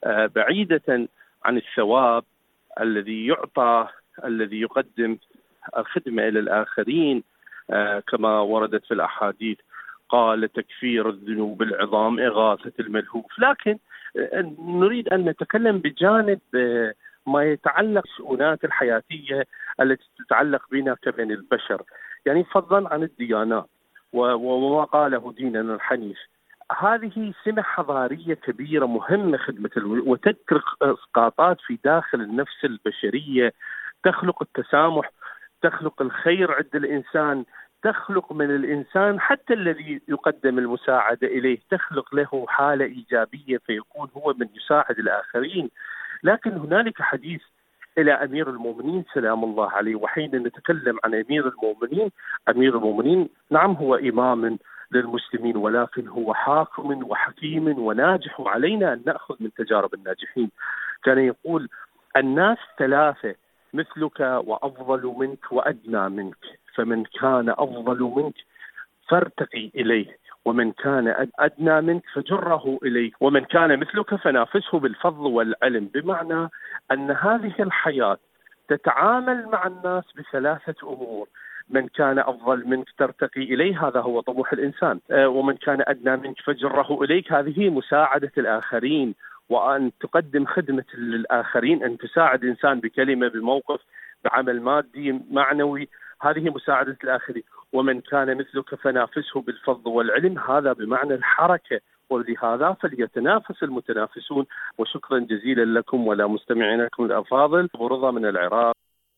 بعيدة عن الثواب الذي يعطى الذي يقدم الخدمة إلى الآخرين كما وردت في الأحاديث، قال: تكفير الذنوب العظام إغاثة الملهوف. لكن نريد أن نتكلم بجانب ما يتعلق بالشؤونات الحياتية التي تتعلق بنا كبني البشر، يعني فضلا عن الديانات وما قاله ديننا الحنيف. هذه سمة حضارية كبيرة مهمة خدمة الم... وتترك إسقاطات في داخل النفس البشرية، تخلق التسامح، تخلق الخير عند الإنسان، تخلق من الإنسان حتى الذي يقدم المساعدة إليه تخلق له حالة إيجابية فيكون هو من يساعد الآخرين. لكن هنالك حديث إلى أمير المؤمنين سلام الله عليه، وحين نتكلم عن أمير المؤمنين، أمير المؤمنين نعم هو إمام للمسلمين، ولكن هو حاكم وحكيم وناجح، وعلينا أن نأخذ من تجارب الناجحين. كان يقول: الناس ثلاثة، مثلك وأفضل منك وأدنى منك، فمن كان أفضل منك فارتقي إليه، ومن كان أدنى منك فجره إليه، ومن كان مثلك فنافسه بالفضل والعلم. بمعنى أن هذه الحياة تتعامل مع الناس بثلاثة أمور: من كان أفضل منك ترتقي إليه، هذا هو طموح الإنسان، ومن كان أدنى منك فجره إليك، هذه مساعدة الآخرين، وأن تقدم خدمة للآخرين، أن تساعد إنسان بكلمة، بموقف، بعمل مادي معنوي، هذه مساعدة الآخرين. ومن كان مثلك فنافسه بالفضل والعلم، هذا بمعنى الحركة، ولهذا فليتنافس المتنافسون. وشكرا جزيلا لكم ولا مستمعينكم الأفاضل. أبو رضا من العراق.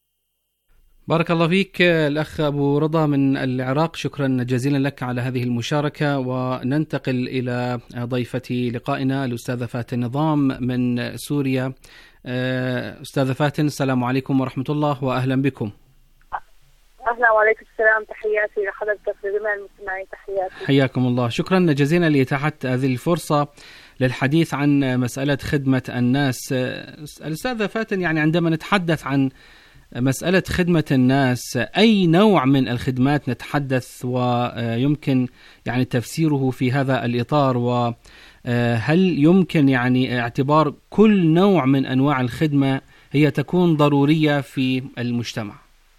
بارك الله فيك الأخ أبو رضا من العراق، شكرا جزيلا لك على هذه المشاركة. وننتقل إلى ضيفتي لقائنا الأستاذة فاتن نظام من سوريا. أستاذة فاتن، السلام عليكم ورحمة الله وأهلا بكم. أهلا وعليكم السلام، تحياتي لحضرتك لجميع المستمعين، تحياتي. حياكم الله، شكرا جزيلا لإتاحة هذه الفرصة للحديث عن مسألة خدمة الناس. الأستاذة فاتن، يعني عندما نتحدث عن مسألة خدمة الناس، أي نوع من الخدمات نتحدث ويمكن يعني تفسيره في هذا الإطار؟ وهل يمكن يعني اعتبار كل نوع من أنواع الخدمة هي تكون ضرورية في المجتمع؟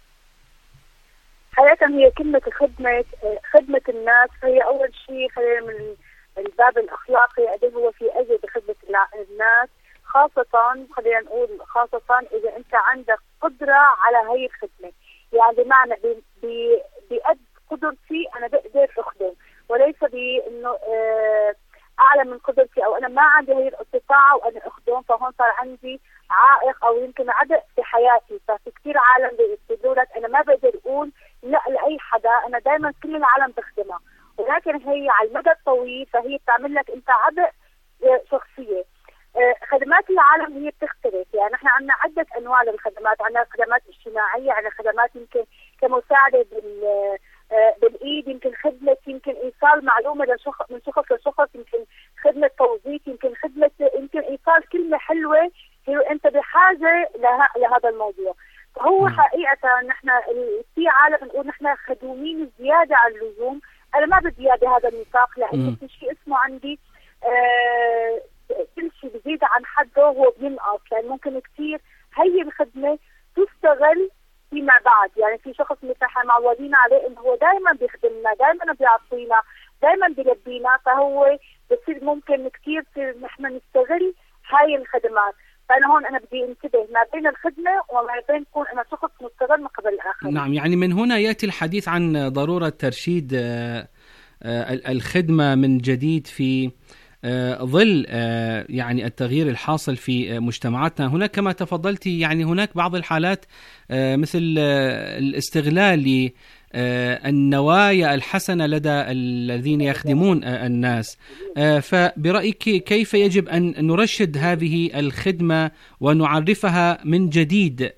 حقيقة هي كلمة خدمة خدمة الناس، فهي أول شيء خلينا من الباب الأخلاقي قد هو في أجل بخدمة الناس، خاصة خلينا نقول خاصة إذا أنت عندك قدرة على هاي الخدمة، يعني بمعنى بقد قدرتي أنا بقدر أخدم، وليس بأنه أعلى من قدرتي أو أنا ما عندي هاي الاستطاعة وأنا أخدم، فهون صار عندي عائق أو يمكن عبء في حياتي. ففي كثير عالم بيقولوا لك أنا ما بقدر أقول لا لأي حدا، أنا دائما كل العالم بخدمها، ولكن هي على المدى الطويل فهي بتعمل لك أنت عبء شخصية. خدمات العالم هي بتختلف، يعني نحن عندنا عدة أنواع للخدمات، عندنا خدمات اجتماعية، عندنا خدمات يمكن كمساعدة بال بالإيد، يمكن خدمة يمكن إيصال معلومة لشخص من شخص لشخص، يمكن خدمة توظيف، يمكن خدمة يمكن إيصال كلمة حلوة هي أنت بحاجة لها لهذا الموضوع. فهو حقيقة نحن في عالم نقول نحن خدومين زيادة عن اللزوم. أنا ما بدي بهذا النطاق، لأنه في شيء اسمه عندي آه كل شيء بزيد عن حده هو بينقص، لأن ممكن كثير هي الخدمة تستغل فيما بعد. يعني في شخص مثل معودين عليه إنه هو دائما بيخدمنا، دائما بيعطينا، دائما بيلبينا، فهو بصير ممكن كثير نحن نستغل هاي الخدمات. فأنا هون أنا بدي انتبه ما بين الخدمة وما بين يكون أنا شخص مستغل مقابل الآخر. نعم، يعني من هنا يأتي الحديث عن ضرورة ترشيد الخدمة من جديد في ظل يعني التغيير الحاصل في مجتمعاتنا. هناك كما تفضلتي يعني هناك بعض الحالات مثل الاستغلال النوايا الحسنة لدى الذين يخدمون الناس. فبرأيك كيف يجب أن نرشد هذه الخدمة ونعرفها من جديد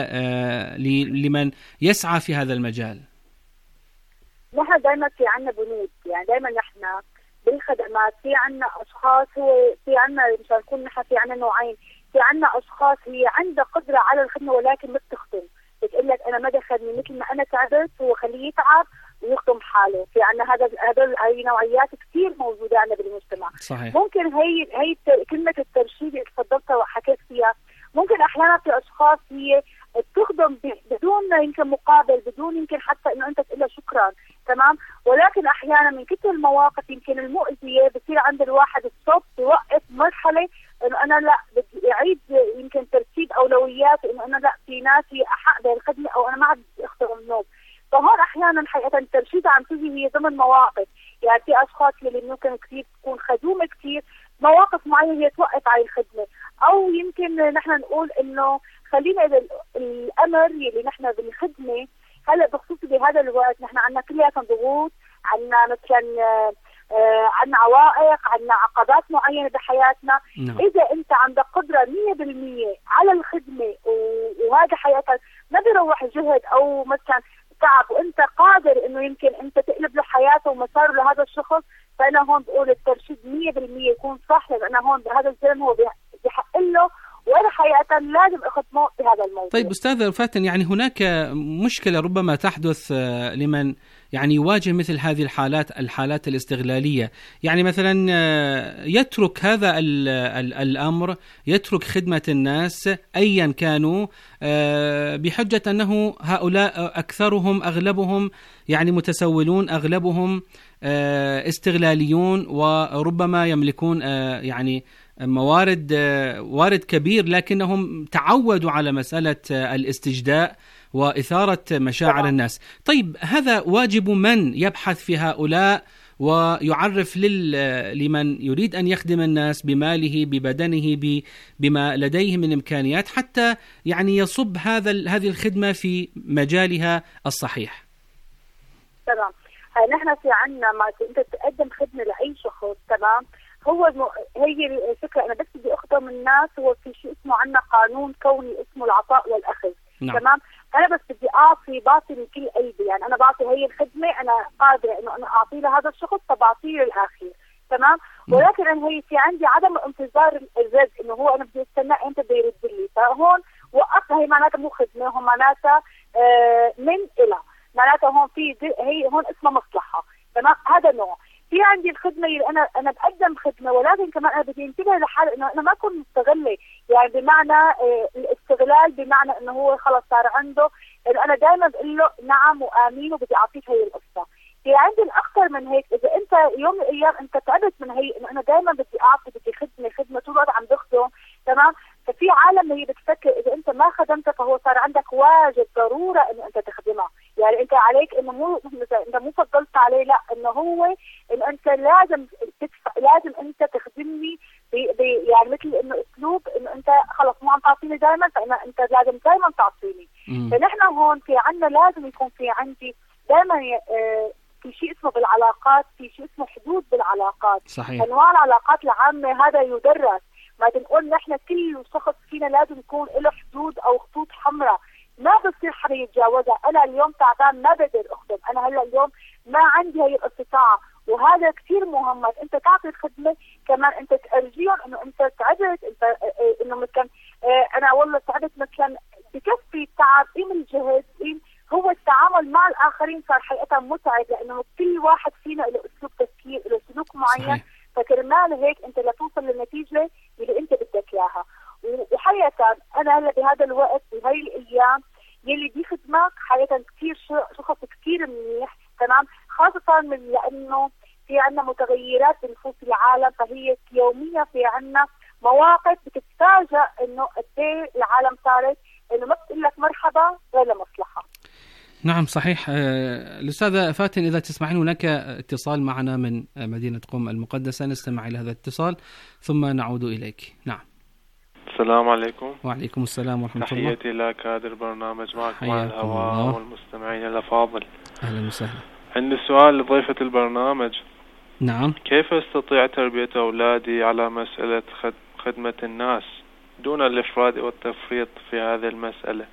لمن يسعى في هذا المجال؟ نحن دائما في عنا بنود، يعني دائما نحن بالخدمات في عنا أشخاص، هو في عنا مشان نكون نحن في عنا نوعين، في عنا أشخاص هي عندها قدرة على الخدمة ولكن ما بتخدم، بتقول لك أنا ما دخلني مثل ما أنا تعبت وخليه يتعب ويخدم حاله. في عنا هذا هذول هاي نوعيات كثير موجودة عنا بالمجتمع. صحيح. ممكن هي هي كلمة الترشيد اللي تفضلتها وحكيت فيها، ممكن أحيانا في أشخاص هي بتخدم بدون يمكن مقابل، بدون يمكن حتى إنه أنت تقول له شكرا، تمام، ولكن أحيانا من كثر المواقف يمكن المؤذية بصير عند الواحد الصوت يوقف مرحلة إنه أنا لا بدي أعيد يمكن ترتيب أولويات، إنه أنا لا في ناسي أحق بالخدمة أو أنا ما عاد أخدم النوم. فهون أحيانا حقيقة الترشيد عم تجي هي ضمن مواقف، يعني في أشخاص اللي ممكن كثير تكون خدومة كثير، مواقف معينة هي توقف على الخدمة، أو يمكن نحن نقول إنه خلينا الأمر اللي نحن بالخدمة هلا بخصوص بهذا الوقت نحن عنا كلياتنا ضغوط، عنا مثلا آه عنا عوائق، عنا عقبات معينة بحياتنا. نعم. إذا أنت عندك قدرة مية بالمية على الخدمة وهذا حياتك ما بيروح جهد أو مثلا تعب، وأنت قادر إنه يمكن أنت تقلب له حياته ومساره لهذا الشخص، فأنا هون بقول الترشيد مية بالمية يكون صح، لأن أنا هون بهذا الزمن هو بيحق له وأنا حقيقة لازم أخدمه بهذا الموضوع. طيب أستاذة فاتن، يعني هناك مشكلة ربما تحدث لمن يعني يواجه مثل هذه الحالات الحالات الاستغلالية، يعني مثلا يترك هذا الأمر، يترك خدمة الناس أيا كانوا بحجة أنه هؤلاء أكثرهم أغلبهم يعني متسولون، أغلبهم استغلاليون، وربما يملكون يعني موارد وارد كبير، لكنهم تعودوا على مسألة الاستجداء وإثارة مشاعر الناس. طيب هذا واجب من يبحث في هؤلاء ويعرف لمن يريد أن يخدم الناس بماله ببدنه بما لديه من إمكانيات حتى يعني يصب هذا هذه الخدمة في مجالها الصحيح. تمام. نحن في عنا ما أنت تقدم خدمة لأي شخص، تمام، هو الم... هي الفكرة أنا بس بدي أخدم الناس، هو في شيء اسمه عنا قانون كوني اسمه العطاء والأخذ. نعم. تمام. أنا بس بدي أعطي بعطي من كل قلبي، يعني أنا بعطي هي الخدمة أنا قادرة إنه أنا أعطي لهذا الشخص فبعطيه للآخر، تمام. ولكن أنا هي في عندي عدم انتظار الرد، إنه هو أنا بدي استنى أنت بدي يرد لي، فهون وقفها هي معناتها مو خدمة، هون معناتها آه من إلى، معناتها هون في هي هون اسمها مصلحة، تمام. هذا نوع. في عندي الخدمة اللي أنا أنا بقدم خدمة، ولكن كمان أنا بدي انتبه لحال إنه أنا ما أكون مستغلة، يعني بمعنى آه الاستغلال بمعنى إنه هو خلص صار عنده إنه أنا دائما بقول له نعم وآمين وبدي أعطيك هي القصة. في عندي الأكثر من هيك، إذا أنت يوم من الأيام أنت تعبت من هي إنه أنا دائما بدي أعطي بدي خدمة خدمة طول الوقت عم بخدم، تمام. ففي عالم هي بتفكر إذا أنت ما خدمتها فهو صار عندك واجب ضرورة إنه أنت تخدمها، يعني أنت عليك إنه مو أنت مو فضلت عليه، لا إنه هو إنه أنت لازم تدفع، لازم أنت تخدمني ب يعني مثل إنه أسلوب إنه أنت خلص مو عم تعطيني دائما فإنه أنت لازم دائما تعطيني. فنحن هون في عنا لازم يكون في عندي دائما آه في شيء اسمه بالعلاقات، في شيء اسمه حدود بالعلاقات. صحيح. أنواع العلاقات العامة هذا يدرس، ما تنقول نحن كل شخص فينا لازم يكون له حدود أو خطوط حمراء ما بصير حدا يتجاوزها. أنا اليوم تعبان ما بقدر أخدم، أنا هلا اليوم ما عندي هي الاستطاعة، وهذا كثير مهم. أنت تعطي الخدمة كمان أنت تأرجيهم إنه أنت تعبت، أنت إنه مثلا أنا والله تعبت مثلا بكفي التعب قيم الجهد قيم هو التعامل مع الآخرين صار حقيقة متعب، لأنه كل واحد فينا له أسلوب تفكير له سلوك معين. صحيح. فكرمال هيك أنت لا توصل للنتيجة اللي أنت بدك إياها. وحقيقة أنا هلا بهذا الوقت بهاي الأيام يلي بيخدمك حقيقة كثير شخص كثير منيح، تمام، خاصة من لأنه في عنا متغيرات بنفوس العالم، فهي يوميا في عنا مواقف بتتفاجأ إنه قد إيه العالم صارت إنه ما بتقول لك مرحبا ولا مصلحة. نعم صحيح. الأستاذة فاتن، إذا تسمحين هناك اتصال معنا من مدينة قم المقدسة، نستمع إلى هذا الاتصال ثم نعود إليك. نعم. السلام عليكم. وعليكم السلام ورحمة الله. تحياتي لك كادر برنامج معكم على الهواء والمستمعين الأفاضل. أهلا وسهلا. عندي سؤال لضيفة البرنامج. نعم. كيف أستطيع تربية أولادي على مسألة خدمة الناس دون الإفراط والتفريط في هذه المسألة،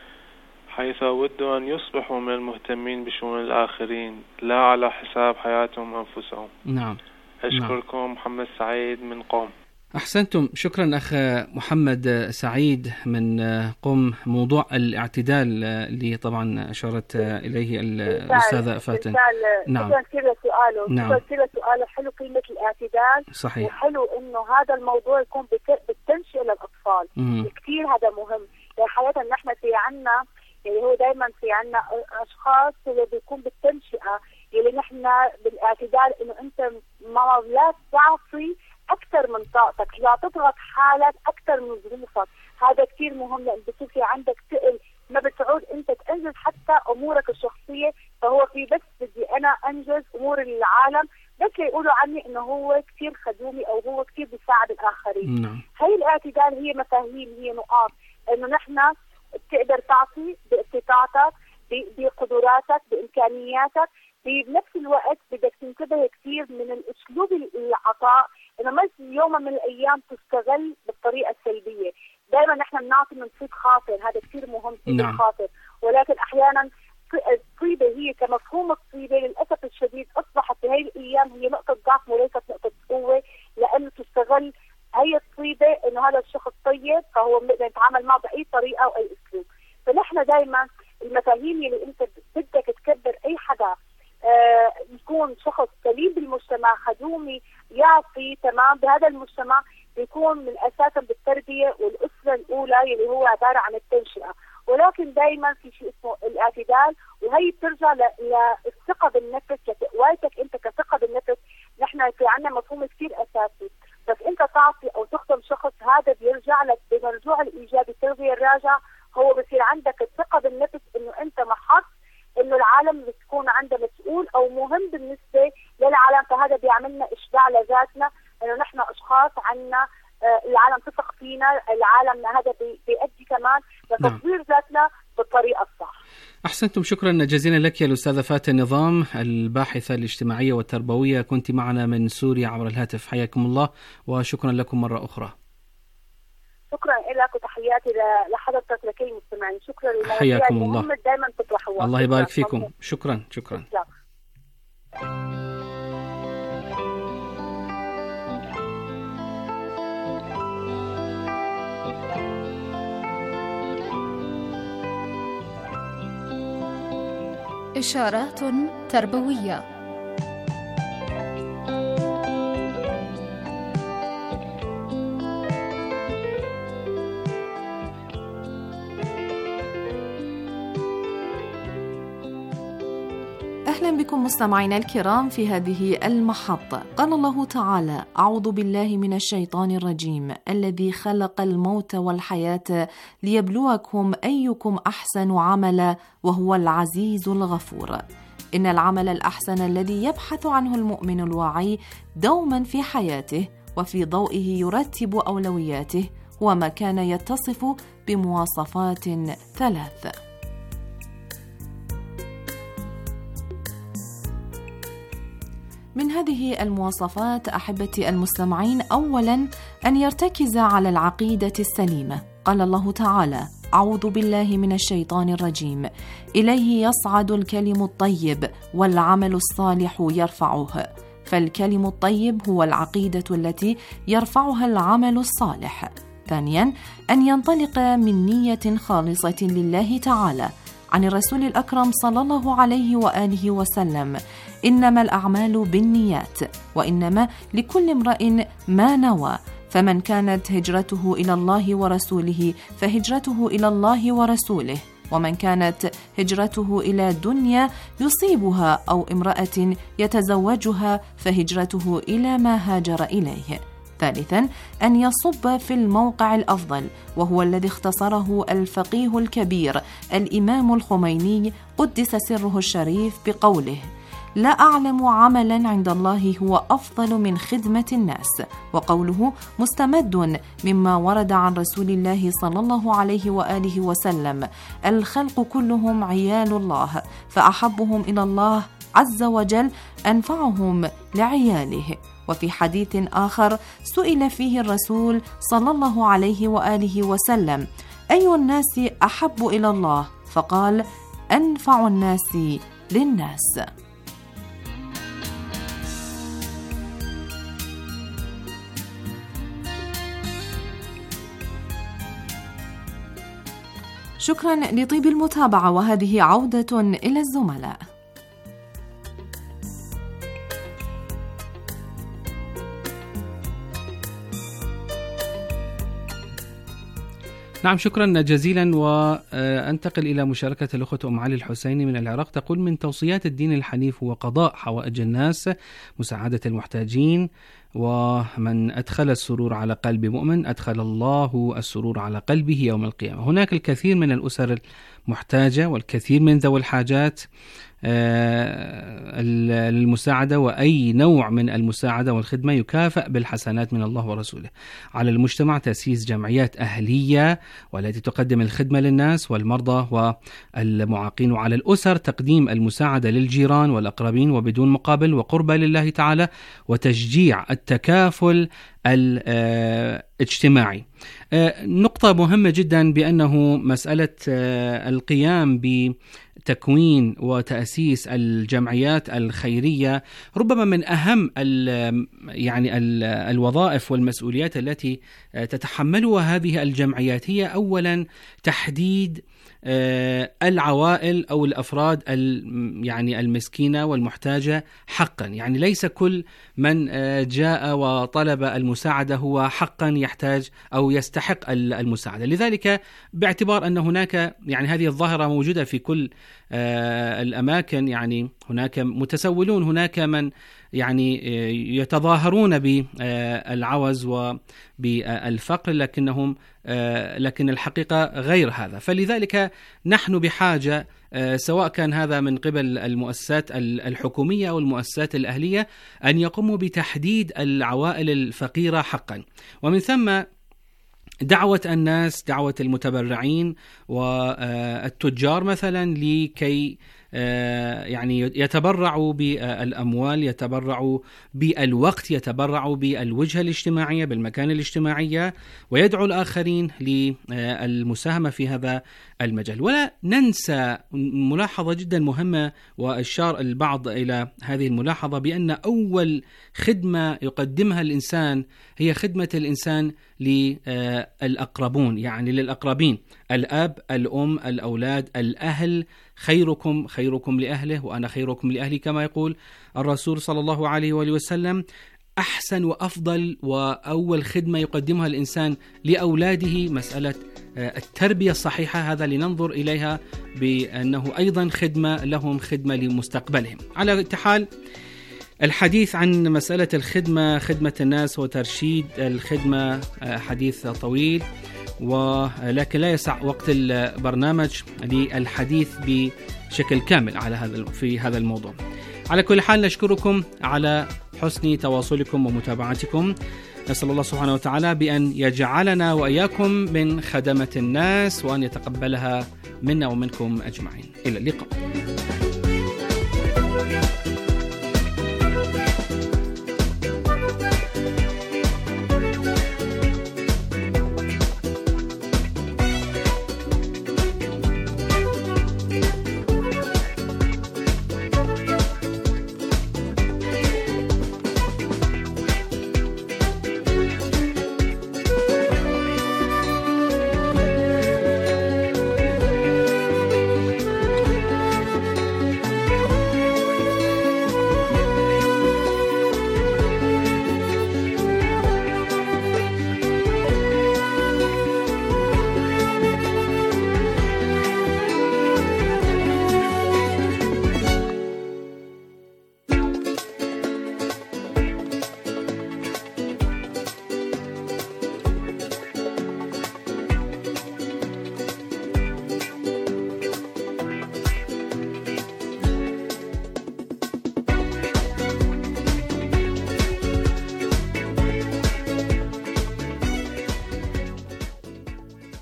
حيث أود أن يصبحوا من المهتمين بشؤون الآخرين لا على حساب حياتهم أنفسهم؟ نعم. أشكركم. نعم. محمد سعيد من قم. أحسنتم، شكرا أخ محمد سعيد من قم. موضوع الاعتدال اللي طبعا أشارت إليه الأستاذة فاتن. نعم. شكرا كثير لسؤاله. نعم. شكرا كثير لسؤاله. حلو قيمة الاعتدال. صحيح. وحلو إنه هذا الموضوع يكون بالتنشئة للأطفال. كثير هذا مهم. يعني حياتنا نحن في عنا، يعني هو دائما في عنا أشخاص اللي بيكون بالتنشئة، اللي نحن بالاعتدال إنه أنت ما لا تعطي أكثر من طاقتك، لا تضغط حالك أكثر من ظروفك. هذا كثير مهم، لأن بصير في عندك ثقل، ما بتعود أنت تنجز حتى أمورك الشخصية. فهو في بس بدي أنا أنجز أمور العالم، بس يقولوا عني إنه هو كثير خدومي أو هو كثير بيساعد الآخرين. نعم. هاي الاعتدال هي مفاهيم، هي نقاط إنه نحن بتقدر تعطي باستطاعتك، بقدراتك، بإمكانياتك. بنفس الوقت بدك تنتبه كثير من الأسلوب العطاء، إنه ما يوم من الأيام تستغل بالطريقة السلبية. دائما نحن بنعطي من صيد خاطر، هذا كثير مهم، صيد نعم. خاطر. ولكن أحيانا الطيبة هي كمفهوم الطيبة للأسف الشديد أصبحت في هاي الأيام هي نقطة ضعف وليست نقطة قوة، لأنه تستغل هي الطيبة إنه هذا الشخص طيب فهو بنقدر نتعامل معه بأي طريقة أو أي أسلوب. فنحن دائما المفاهيم اللي أنت بدك تكبر أي حدا آه يكون شخص سليم بالمجتمع، خدومي، يعطي تمام بهذا المجتمع، بيكون من أساسا بالتربية والأسرة الأولى اللي هو عبارة عن التنشئة. ولكن دائما في شيء اسمه الاعتدال، وهي بترجع للثقة بالنفس، لتقويتك أنت كثقة بالنفس. نحن في عنا مفهوم كثير أساسي، بس أنت تعطي أو تخدم شخص هذا بيرجع لك بالرجوع الإيجابي، التربية الراجعة. هو بصير عندك الثقة بالنفس إنه أنت محط إنه العالم بتكون عنده مسؤول أو مهم بالنسبة للعالم. فهذا بيعملنا إشباع لذاتنا، إنه نحن أشخاص عنا العالم تثق فينا، العالم هذا بيؤدي كمان لتطوير ذاتنا بالطريقة الصح. أحسنتم، شكرا جزيلا لك يا الأستاذة فاتن نظام، الباحثة الاجتماعية والتربوية، كنت معنا من سوريا عبر الهاتف. حياكم الله وشكرا لكم مرة أخرى. شكرا لك وتحياتي لحضرتك لكل المستمعين. شكرا للمواضيع حياكم الله. دائما تطرحوها. الله يبارك فيكم. شكرا شكرا. شكرا. إشارات تربوية. أهلا بكم مستمعينا الكرام في هذه المحطة. قال الله تعالى: أعوذ بالله من الشيطان الرجيم، الذي خلق الموت والحياة ليبلوكم أيكم أحسن عملا وهو العزيز الغفور. إن العمل الأحسن الذي يبحث عنه المؤمن الواعي دوما في حياته وفي ضوئه يرتب أولوياته هو ما كان يتصف بمواصفات ثلاث. من هذه المواصفات أحبتي المستمعين، أولا أن يرتكز على العقيدة السليمة. قال الله تعالى: أعوذ بالله من الشيطان الرجيم، إليه يصعد الكلم الطيب والعمل الصالح يرفعه. فالكلم الطيب هو العقيدة التي يرفعها العمل الصالح. ثانيا أن ينطلق من نية خالصة لله تعالى. عن الرسول الأكرم صلى الله عليه وآله وسلم: إنما الأعمال بالنيات وإنما لكل امرئ ما نوى. فمن كانت هجرته إلى الله ورسوله فهجرته إلى الله ورسوله، ومن كانت هجرته إلى دنيا يصيبها أو امرأة يتزوجها فهجرته إلى ما هاجر إليه. ثالثا أن يصب في الموقع الأفضل، وهو الذي اختصره الفقيه الكبير الإمام الخميني قدس سره الشريف بقوله: لا أعلم عملا عند الله هو أفضل من خدمة الناس. وقوله مستمد مما ورد عن رسول الله صلى الله عليه وآله وسلم: الخلق كلهم عيال الله، فأحبهم إلى الله عز وجل أنفعهم لعياله. وفي حديث آخر سئل فيه الرسول صلى الله عليه وآله وسلم: أي الناس أحب إلى الله؟ فقال: أنفع الناس للناس. شكرا لطيب المتابعة، وهذه عودة إلى الزملاء. نعم، شكرا جزيلا. وأنتقل إلى مشاركة الأخوة أم علي الحسيني من العراق، تقول: من توصيات الدين الحنيف هو قضاء حوائج الناس، مساعدة المحتاجين، ومن أدخل السرور على قلب مؤمن أدخل الله السرور على قلبه يوم القيامة. هناك الكثير من الأسر المحتاجة والكثير من ذوي الحاجات للمساعدة، وأي نوع من المساعدة والخدمة يكافأ بالحسنات من الله ورسوله. على المجتمع تأسيس جمعيات أهلية والتي تقدم الخدمة للناس والمرضى والمعاقين، وعلى الأسر تقديم المساعدة للجيران والأقربين وبدون مقابل وقربة لله تعالى، وتشجيع التكافل الاجتماعي. نقطة مهمة جدا بأنه مسألة القيام بتكوين وتأسيس الجمعيات الخيرية ربما من أهم ال يعني ال الوظائف والمسؤوليات التي تتحملها هذه الجمعيات. هي أولا تحديد العوائل أو الأفراد يعني المسكينة والمحتاجة حقا، يعني ليس كل من جاء وطلب المساعدة هو حقا يحتاج أو يستحق المساعدة. لذلك باعتبار أن هناك يعني هذه الظاهرة موجودة في كل الأماكن، يعني هناك متسولون، هناك من يعني يتظاهرون بالعوز وبالفقر لكنهم لكن الحقيقة غير هذا. فلذلك نحن بحاجة سواء كان هذا من قبل المؤسسات الحكومية أو المؤسسات الأهلية أن يقوموا بتحديد العوائل الفقيرة حقا، ومن ثم دعوة الناس، دعوة المتبرعين والتجار مثلا لكي يعني يتبرعوا بالأموال، يتبرعوا بالوقت، يتبرعوا بالوجهة الاجتماعية، بالمكان الاجتماعية، ويدعو الآخرين للمساهمة في هذا المجال. ولا ننسى ملاحظة جدا مهمة، وأشار البعض إلى هذه الملاحظة، بأن أول خدمة يقدمها الإنسان هي خدمة الإنسان للأقربون، يعني للأقربين، الأب، الأم، الأولاد، الأهل. خيركم خيركم لأهله وأنا خيركم لأهلي، كما يقول الرسول صلى الله عليه وآله وسلم. أحسن وأفضل وأول خدمة يقدمها الإنسان لأولاده مسألة التربية الصحيحة، هذا لننظر إليها بأنه أيضا خدمة لهم، خدمة لمستقبلهم. على الحال الحديث عن مسألة الخدمة، خدمة الناس وترشيد الخدمة حديث طويل، ولكن لا يسع وقت البرنامج للحديث بشكل كامل على هذا في هذا الموضوع. على كل حال نشكركم على حسن تواصلكم ومتابعتكم. نسأل الله سبحانه وتعالى بأن يجعلنا وإياكم من خدمة الناس، وأن يتقبلها منا ومنكم أجمعين. إلى اللقاء.